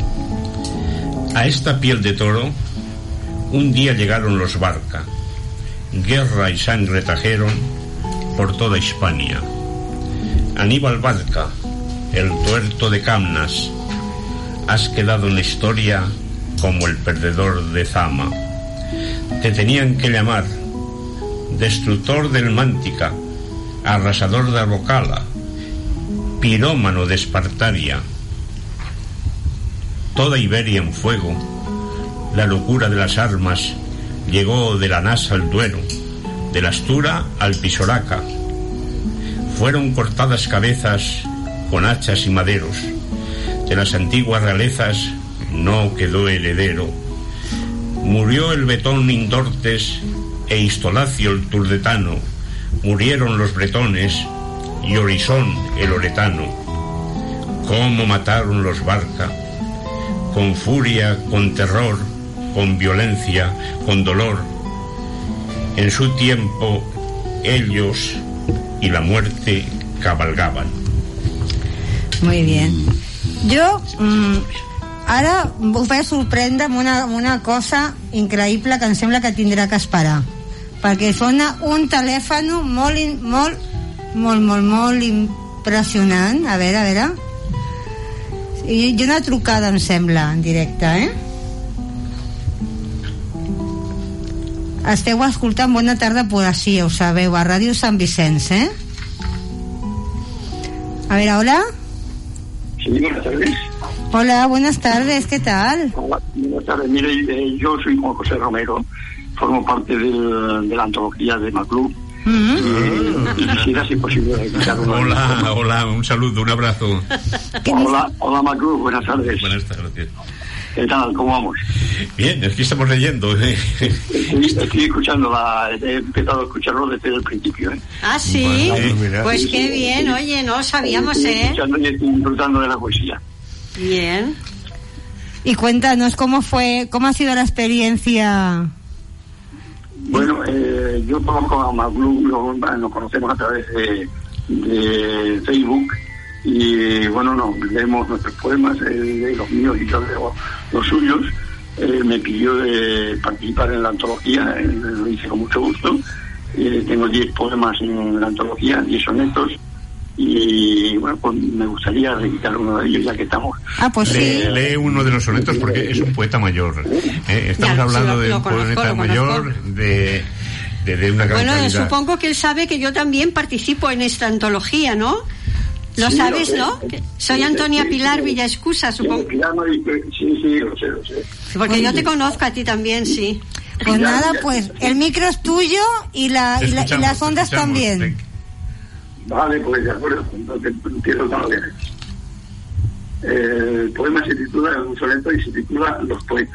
A esta piel de toro un día llegaron los Barca. Guerra y sangre trajeron por toda Hispania. Aníbal Barca, el tuerto de Camnas, has quedado en la historia como el perdedor de Zama. Te tenían que llamar destructor del Mántica, arrasador de Arbocala, pirómano de Espartaria. Toda Iberia en fuego la locura de las armas llegó de la Nasa al Duero, de la Astura al Pisoraca. Fueron cortadas cabezas con hachas y maderos. De las antiguas realezas no quedó heredero. Murió el Betón Indortes e Istolacio el Turdetano. Murieron los bretones y Orisón el oretano. Cómo mataron los Barca, con furia, con terror, con violencia, con dolor. En su tiempo ellos y la muerte cabalgaban. Muy bien. Jo mm, ara us vaig sorprendre amb una, amb una cosa increïble que em sembla que tindrà que esperar, perquè sona un telèfon molt, molt, molt, molt, molt impressionant. A veure, a veure. I, i una trucada, em sembla, en directe, eh? Esteu escoltant Bona Tarda Poesia, ho sabeu, a Ràdio Sant Vicenç, eh? A ver, hola. Sí, buenas tardes. Hola, buenas tardes, ¿qué tal? Hola, buenas tardes. Mire, eh, yo soy Juan José Romero, formo parte del, de la antología de Maclub. Mm-hmm. eh, y quisiera, si posible, escuchar uno. Hola, hola, un saludo, un abrazo. Hola, hola Maclub, buenas tardes. Buenas tardes. ¿Qué tal? ¿Cómo vamos? Bien, aquí estamos leyendo. ¿eh? Estoy, estoy escuchando, la, he empezado a escucharlo desde el principio. ¿eh? Ah, sí. Bueno, mira, pues sí, qué sí, bien, sí. Oye, no lo sabíamos, estoy ¿eh? escuchando y estoy disfrutando de la poesía. Bien. Y cuéntanos cómo fue, cómo ha sido la experiencia. Bueno, eh, yo conozco a Maclub, lo, nos conocemos a través de, de Facebook. Y bueno, nos leemos nuestros poemas, eh, los míos y yo leo los suyos. Eh, me pidió de participar en la antología, eh, lo hice con mucho gusto. Eh, tengo diez poemas en la antología, diez sonetos, y bueno, pues me gustaría recitar uno de ellos ya que estamos. Ah, pues sí. Lee, lee uno de los sonetos porque es un poeta mayor. Eh, estamos Ya, hablando sí, lo- de lo un conozco, poeta lo mayor conozco. de, de, de una gran Bueno, calidad. supongo que él sabe que yo también participo en esta antología, ¿no? Lo Sí, sabes, lo sé. ¿no? Que soy Antonia Pilar Villaescusa, supongo. Sí, sí, lo sé, lo sé. Porque yo te conozco a ti también, sí. Pues nada, pues el micro es tuyo y, la, y, la- y las ondas también. Vale, pues de acuerdo, entonces empiezo con lo que es. Eh, el poema se titula, un soneto, y se titula Los poetas.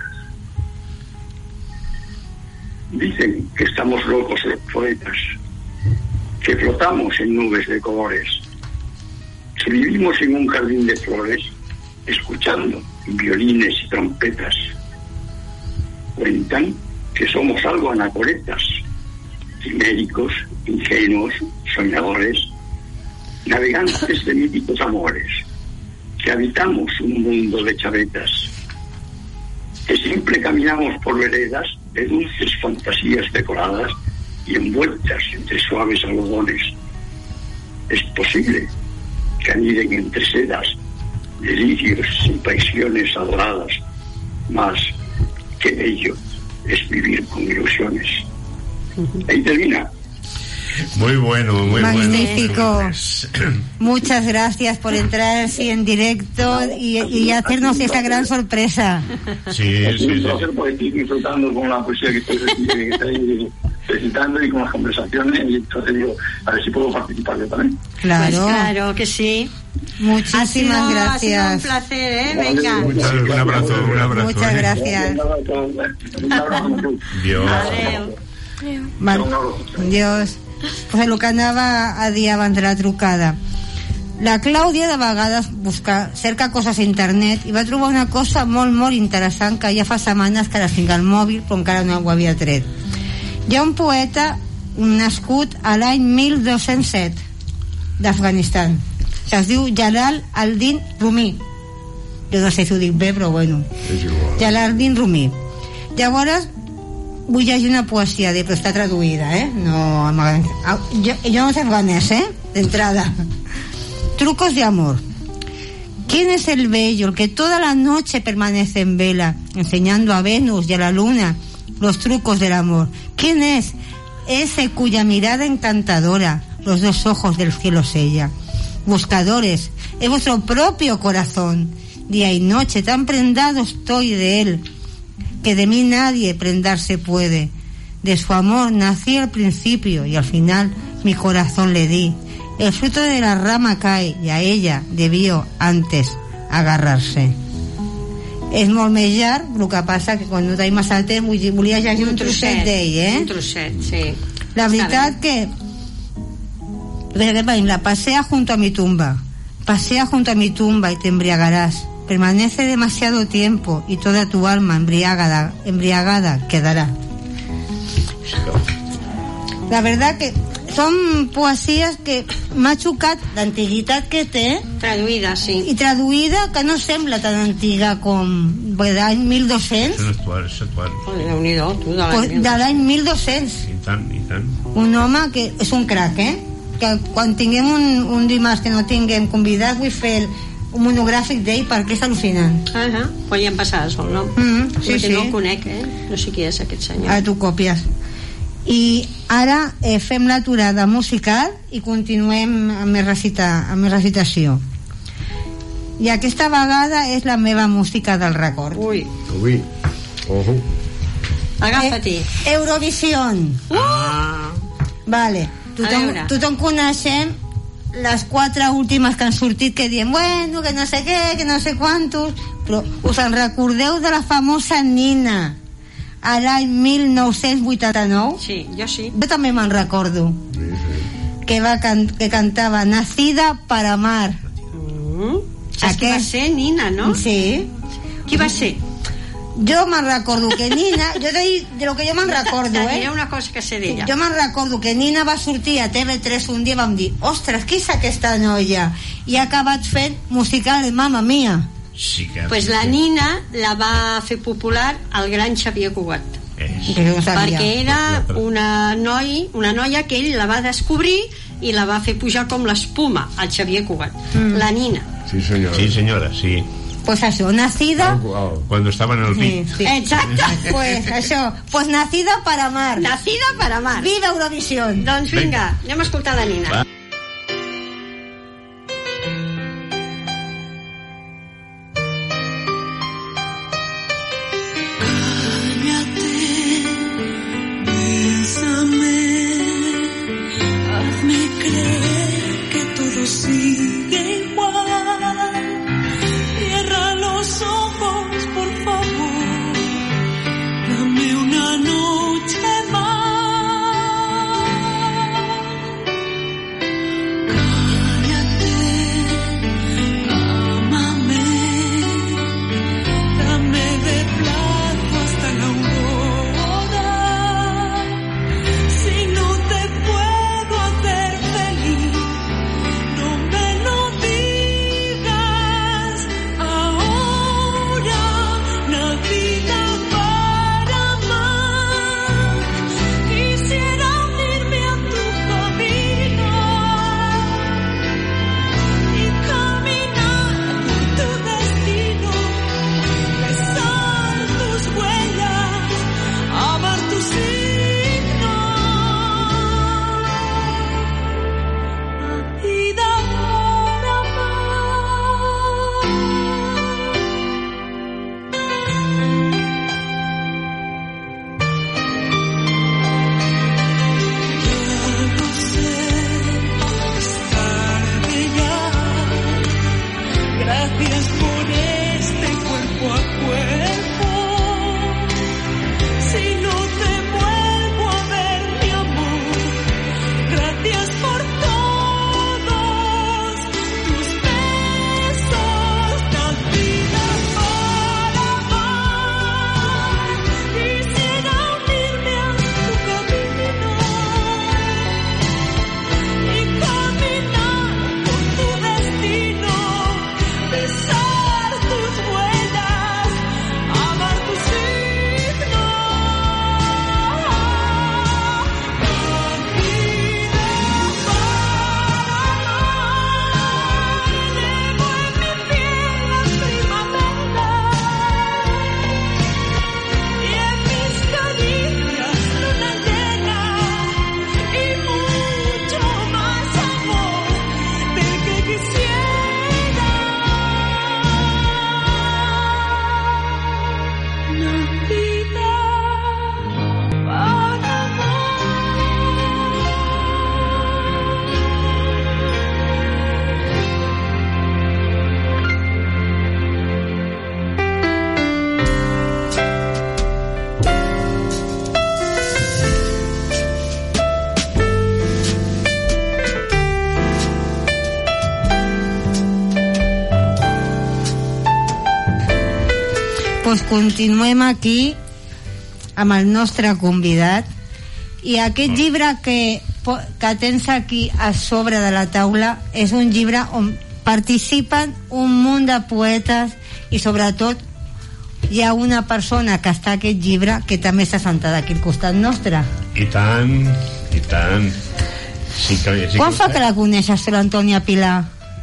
Dicen que estamos locos los poetas, que flotamos en nubes de colores, que vivimos en un jardín de flores, escuchando violines y trompetas. Cuentan que somos algo anacoretas, quiméricos, ingenuos, soñadores, navegantes de míticos amores, que habitamos un mundo de chavetas, que siempre caminamos por veredas de dulces fantasías decoradas y envueltas entre suaves algodones. Es posible que aniden entre sedas, delirios y pasiones adoradas, mas que bello es vivir con ilusiones. Ahí termina. Muy bueno, muy Magnífico. bueno. Muchas gracias por entrar así en directo y, y hacernos esa gran sorpresa. Sí, Es sí, un sí. placer porque estoy disfrutando con la poesía que estoy, que estoy recitando y con las conversaciones, y entonces digo, a ver si puedo participar yo también. Claro. Pues claro que sí. Muchísimas Ha sido- Ha sido un gracias. placer, ¿eh? Venga. Muchas- un abrazo, un abrazo. Muchas ¿eh? gracias. Dios. Adeu. Vale. Dios. Pues el que anava a dir abans de la trucada. La Clàudia de vegades busca, cerca coses a internet i va trobar una cosa molt, molt interessant que ja fa setmanes que la tinc al mòbil però encara no ho havia tret. Hi ha un poeta nascut a l'any mil dos-cents set d'Afganistan que es diu Jalal al-Din Rumi. Jo no sé si ho dic bé, però bueno. Jalal al-Din Rumi. Llavors vull llegir una poesia de, però està traduïda, eh? No, jo, jo no sé afganès, eh? D'entrada. Trucos de amor. ¿Quién es el bello, el que toda la noche permanece en vela, enseñando a Venus y a la luna los trucos del amor? ¿Quién es ese cuya mirada encantadora los dos ojos del cielo sella? Buscadores, es vuestro propio corazón. Día y noche tan prendado estoy de él, que de mí nadie prendarse puede. De su amor nací al principio y al final mi corazón le di. El fruto de la rama cae y a ella debió antes agarrar-se. És molt més llarg, el que passa que quan no tenim massa temps volia llegir un, un trosset d'ell, eh? Un trosset, sí. La veritat que la pasea junto a mi tumba, pasea junto a mi tumba y te embriagarás. Permanece demasiado tiempo y toda tu alma embriagada, embriagada quedará. La verdad que són poesies que m'ha xocat l'antiguitat que té, traduïda, sí, i traduïda que no sembla tan antiga com de l'any mil dos-cents. És actual, és actual. Déu-n'hi-do, tu, de l'any pues, de l'any mil dos-cents. I tant, i tant. Un home que és un crac, eh? Que quan tinguem un, un dimarts que no tinguem convidat vull fer el, un monogràfic d'ell perquè és al·lucinant. Ah, uh-huh. Podríem passar el nom. Mm, sí, sí. No el conec, eh? No sé qui és aquest senyor. Ara tu copies. I ara eh, fem l'aturada musical i continuem amb més, recita, amb més recitació. I aquesta vegada és la meva música del record. Ui. Ui. Ojo. Agafa-t'hi. Eh, Eurovision. Ah. Vale. Tothom, tothom coneixem les quatre últimes que han sortit que diem, bueno, que no sé què, que no sé quantos, però us en recordeu de la famosa Nina a l'any mil nou-cents vuitanta-nou? Sí, jo sí. Jo també me'n recordo. Sí, sí. Que, va can que cantava Nacida per amar. Mm. Saps qui va ser? Nina, no? Sí. Qui va ser? Jo me'n recordo que Nina, jo de, de lo que jo me'n recordo, eh? Hi ha una cosa que sé d'ella. Jo me'n recordo que Nina va sortir a T V tres un dia i vam dir, ostres, qui és aquesta noia? I ha acabat fent musical de Mamma Mia. Sí que... Pues la Nina la va fer popular el gran Xavier Cugat. És. Perquè era una, noi, una noia que ell la va descobrir i la va fer pujar com l'espuma al Xavier Cugat. Mm. La Nina. Sí, senyora. Sí, senyora, sí. Pues això, nacida... Cuando estaba en el pit. Sí, sí. Exacte. Pues això, pues nacida per amar. Nacida per amar. Viva Eurovision. Doncs vinga, anem a escoltar la Nina. Va. Sigue igual. Cierra los ojos, por favor. Dame una noche más. pues continuem aquí amb el nostre convidat, i aquest llibre que, que tens aquí a sobre de la taula és un llibre on participen un munt de poetes, i sobretot hi ha una persona que està a aquest llibre que també està sentada aquí al costat nostre. I tant, i tant. Sí que, sí Quan que fa que la coneixes, l'Antònia Pilar?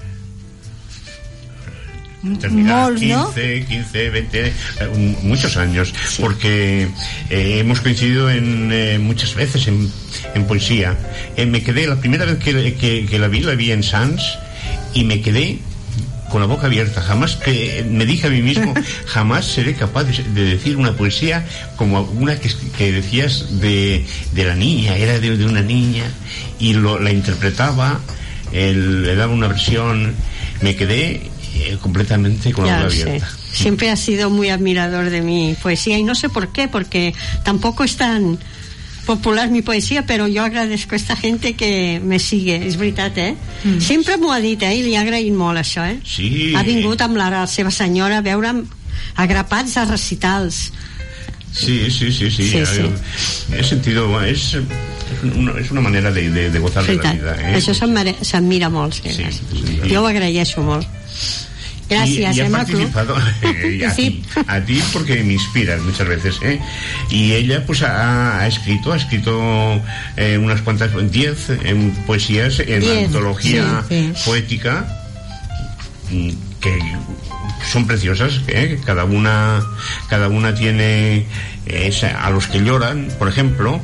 Terminar Molts, ¿no? quince, quince, veinte, eh, muchos años, sí. Porque eh, hemos coincidido en eh, muchas veces en, en poesía. Eh, me quedé, la primera vez que, que, que la vi, la vi en Sants, y me quedé con la boca abierta. Jamás que me dije a mí mismo, jamás seré capaz de, de decir una poesía como una que, que decías de, de la niña, era de, de una niña, y lo, la interpretaba, el, le daba una versión, me quedé eh, completamente con la boca abierta. Sé. Siempre ha sido muy admirador de mi poesía, y no sé por qué, porque tampoco es tan popular mi poesía, però jo agradezco a esta gente que me sigue, és veritat, eh? Mm. Sempre m'ho ha dit, eh? I li ha agraït molt això, eh? Sí. Ha vingut amb la, la seva senyora a veure'm agrapats a recitals. Sí, sí, sí, sí. sí, sí. He sentido, es, es, una, es una manera de, de, de gozar de la vida, eh? Això s'admira molt, sí, sí, sí. Jo ho agraeixo molt. Gracias, y, y ha Emma participado eh, a, sí. ti, a ti porque me inspiras muchas veces, ¿eh? Y ella pues ha, ha escrito ha escrito eh, unas cuantas, diez en poesías en diez. Antología sí, sí. poética, que son preciosas, ¿eh? cada una cada una tiene esa, a los que lloran, por ejemplo,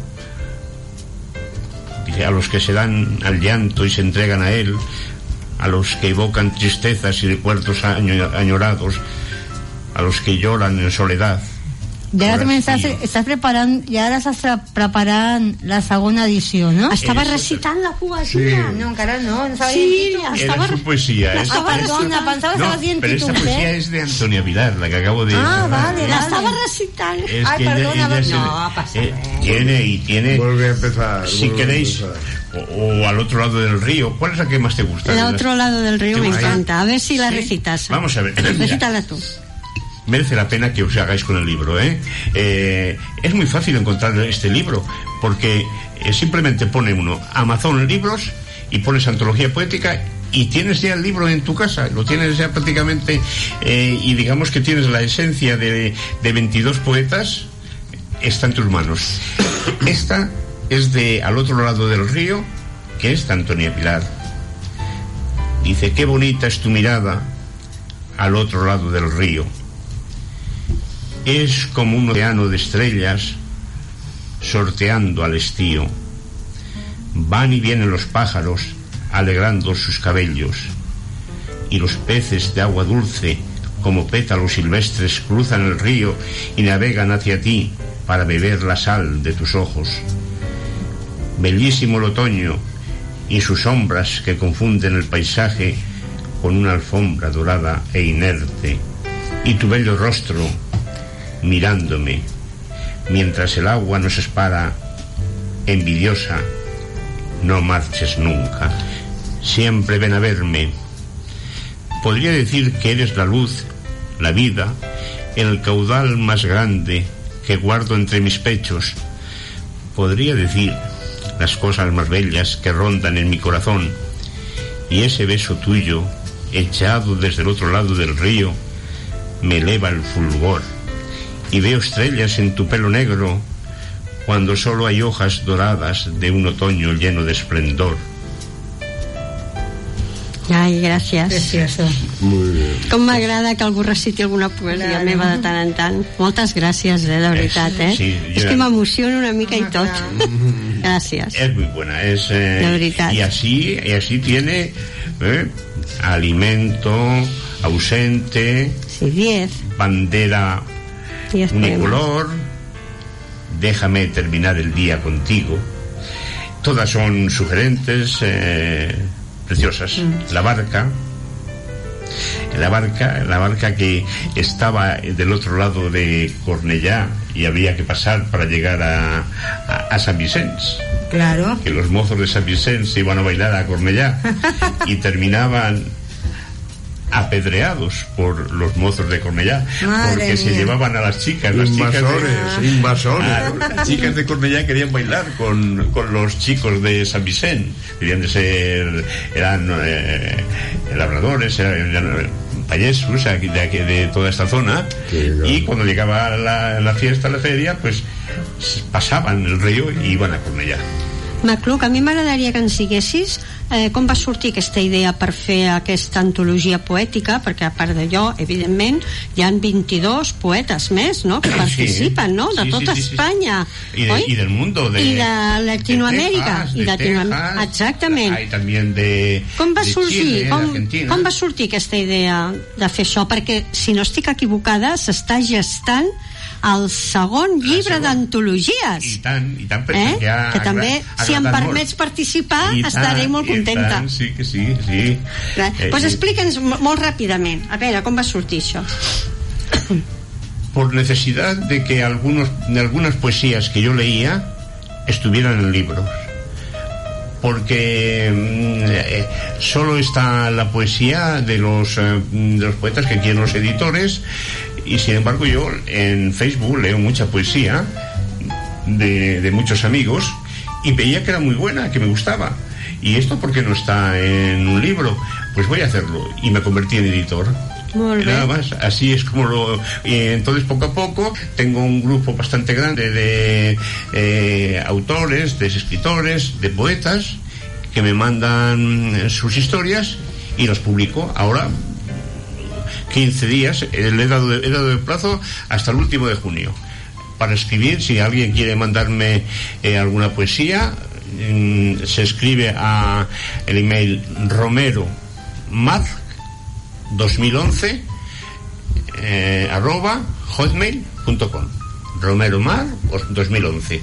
dice, a los que se dan al llanto y se entregan a él, a los que evocan tristezas y recuerdos añorados, a los que lloran en soledad. I ara també estàs, estàs preparant, i ara estàs preparant la segona edició, ¿no? Estava recitant la poesia. Sí. No, encara no, no sabia sí, el títol. Era su poesía. La estava recitant. Pensava que no, estaves dient pero títol, esta poesía eh? es de Antonia Pilar, la que acabo de... Ah, vale, la vale. estaba recitando. Es Ay, que perdona, ella, ella no, se, ha pasado. Eh, tiene y tiene... Vuelve a empezar. Si queréis... O, o al otro lado del río. ¿Cuál es la que más te gusta? El otro lado del río me gusta? encanta. A ver si la ¿Sí? recitas. Vamos a ver. Recítala tú. Merece la pena que os hagáis con el libro, ¿eh? Eh, es muy fácil encontrar este libro, porque eh, simplemente pone uno Amazon Libros y pones antología poética y tienes ya el libro en tu casa, lo tienes ya prácticamente, eh, y digamos que tienes la esencia de, de veintidós poetas, está en tus manos. Esta es de Al otro lado del río, que es de Antonia Pilar. Dice: qué bonita es tu mirada al otro lado del río. Es como un océano de estrellas sorteando al estío. Van y vienen los pájaros alegrando sus cabellos, y los peces de agua dulce como pétalos silvestres cruzan el río y navegan hacia ti para beber la sal de tus ojos. Bellísimo el otoño y sus sombras que confunden el paisaje con una alfombra dorada e inerte, y tu bello rostro mirándome mientras el agua nos espara envidiosa. No marches nunca, siempre ven a verme. Podría decir que eres la luz, la vida, el caudal más grande que guardo entre mis pechos. Podría decir las cosas más bellas que rondan en mi corazón, y ese beso tuyo echado desde el otro lado del río me eleva el fulgor, y veo estrellas en tu pelo negro cuando solo hay hojas doradas de un otoño lleno de esplendor. Ai, gràcies. Precioso. Muy bien. Com m'agrada que algú reciti alguna poesia claro. meva de tant en tant. Moltes gràcies, eh, de veritat, eh? Sí, és que m'emociono una mica i tot. Gràcies. Es muy buena, es... Eh, de veritat. Y así, y así tiene eh, alimento, ausente... Sí, diez. Bandera diez unicolor, poemas. Déjame terminar el día contigo. Todas son sugerentes... Eh, preciosas. Mm. La barca, la barca, la barca que estaba del otro lado de Cornellá y había que pasar para llegar a, a, a San Vicens. Claro. Que los mozos de San Vicens iban a bailar a Cornellá y terminaban apedreados por los mozos de Cornellá. Madre porque mía. se llevaban a las chicas, las Invasores, chicas de, invasores. Claro, las chicas de Cornellá querían bailar con, con los chicos de San Vicente. Debían de ser, eran eh, labradores, eran, eran payesos, o sea, de, de, de toda esta zona. Y cuando llegaba la, la fiesta, la feria, pues pasaban el río i iban a Cornellà. Macluc, a mi m'agradaria que ens diguessis eh, com va sortir aquesta idea per fer aquesta antologia poètica, perquè a part d'allò, evidentment, hi han vint-i-dos poetes més, no?, que participen, no?, de sí, tota sí, sí, sí. Espanya, Y, de, oi? y del mundo, de, I de Latinoamèrica. de Texas, I de Latinoamèrica. Texas, Exactament. hay también de, Com va de sorgir? Chile, com, Argentina. com va sortir aquesta idea de fer això? Perquè, si no estic equivocada, s'està gestant el segon llibre d'antologies. I tant, i tant, Eh? perquè ha, Que també, ha si em agradat permets molt. participar, I estaré tant, molt i contenta. tant, sí que sí, sí. Doncs Eh, pues explica'ns m- molt ràpidament. A veure, com va sortir això? Por necesidad de que algunos, de algunas poesías que yo leía estuvieran en libros. Porque mm, eh, solo está la poesía de los, eh, de los poetas que quieren los editores, y sin embargo yo en Facebook leo mucha poesía de, de muchos amigos y veía que era muy buena, que me gustaba. ¿Y esto por qué no está en un libro? Pues voy a hacerlo, y me convertí en editor. Molt bé. Nada más, así es como lo. Y entonces poco a poco tengo un grupo bastante grande de eh, autores, de escritores, de poetas que me mandan sus historias y las publico. Ahora quince días, eh, le he dado, he dado de plazo hasta el último de junio para escribir. Si alguien quiere mandarme eh, alguna poesía, mm, se escribe a el email romero mad dos mil once eh, arroba hotmail punto com, Romero Mar dos mil once.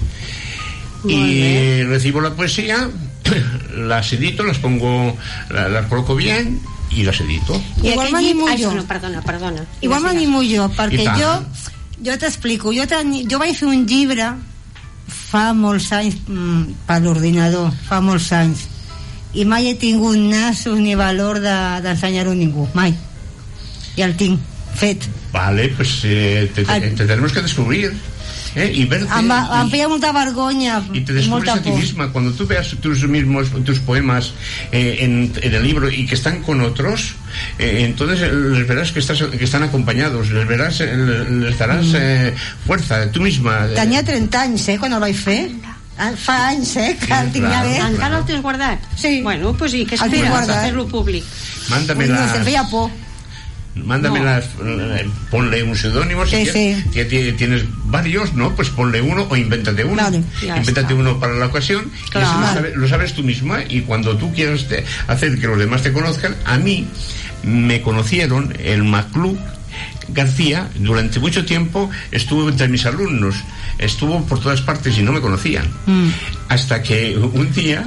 Y recibo la poesía, las edito, las pongo, la- las coloco bien y las edito. I Igual aquest m'animo llibre... jo. Ai, no, perdona, perdona. Igual Digues, m'animo jo, I perquè tant. jo jo t'explico, jo, teni, jo vaig fer un llibre fa molts anys mm, per l'ordinador, fa molts anys, i mai he tingut nassos ni valor de- d'ensenyar-ho a ningú, mai, i el tinc fet. Vale, pues eh, te, te- Al- te tenemos que descubrir, ¿eh? Y verte. Em, va, em y- feia molta vergonya, Y te descubres molta a ti por. misma cuando tú veas tus mismos tus poemas eh, en, en el libro y que están con otros, eh, entonces eh, les verás que estás que están acompañados, les verás, eh, les darás eh, fuerza tú misma. eh. Tenia trenta anys, eh, quan el vaig fer. Ah, fa anys, eh, que el tinc Clar, ja bé. clar. Encara el tens guardat? Sí. Bueno, pues i què El tinc esperes guardat. a fer-lo públic? Mándame Ui, no, las, se'm feia por. mándame No. las, eh, ponle un seudónimo si Sí, quieres. sí. Ti- ti- tienes varios, ¿no? Pues ponle uno o invéntate uno. Vale. Ya Invéntate está. uno para la ocasión. Claro. Y eso lo sabes, lo sabes tú misma, y cuando tú quieras te- hacer que los demás te conozcan, a mí me conocieron el Macluc García. Durante mucho tiempo estuvo entre mis alumnos, estuvo por todas partes y no me conocían. Mm. Hasta que un día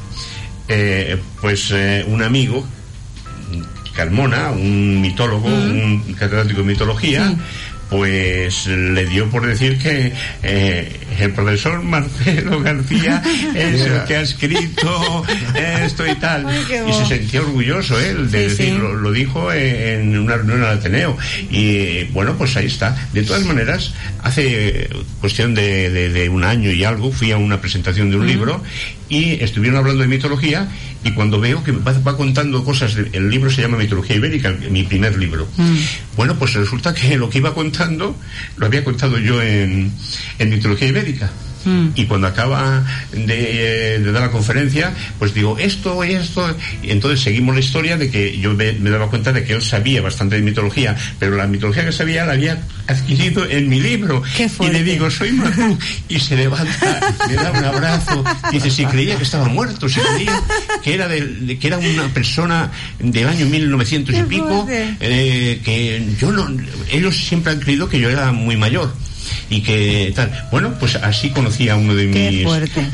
eh, pues eh, un amigo, Carmona, un mitólogo, un catedrático de mitología, pues le dio por decir que eh, el profesor Marcelo García es el que ha escrito esto y tal. Ay, qué Y se bueno. sentía orgulloso él de Sí, decirlo. sí. Lo dijo en una reunión al Ateneo. Y bueno, pues ahí está. De todas maneras, hace cuestión de, de, de un año y algo fui a una presentación de un libro y estuvieron hablando de mitología, y cuando veo que va, va contando cosas de- el libro se llama Mitología Ibérica, el- mi primer libro. Bueno, pues resulta que lo que iba contando lo había contado yo en, en Mitología Ibérica. Y cuando acaba de, de dar la conferencia, pues digo esto y esto, y entonces seguimos la historia de que yo me, me daba cuenta de que él sabía bastante de mitología, pero la mitología que sabía la había adquirido en mi libro. Qué Y fuerte. le digo, soy Macluc, y se levanta, me da un abrazo, dice, si creía que estaba muerto, si creía que era de, de- que era una persona del año mil novecientos y Qué pico, fuerte. eh, que yo no, ellos siempre han creído que yo era muy mayor y que tal. Bueno, pues así conocí a uno de Qué mis fuerte.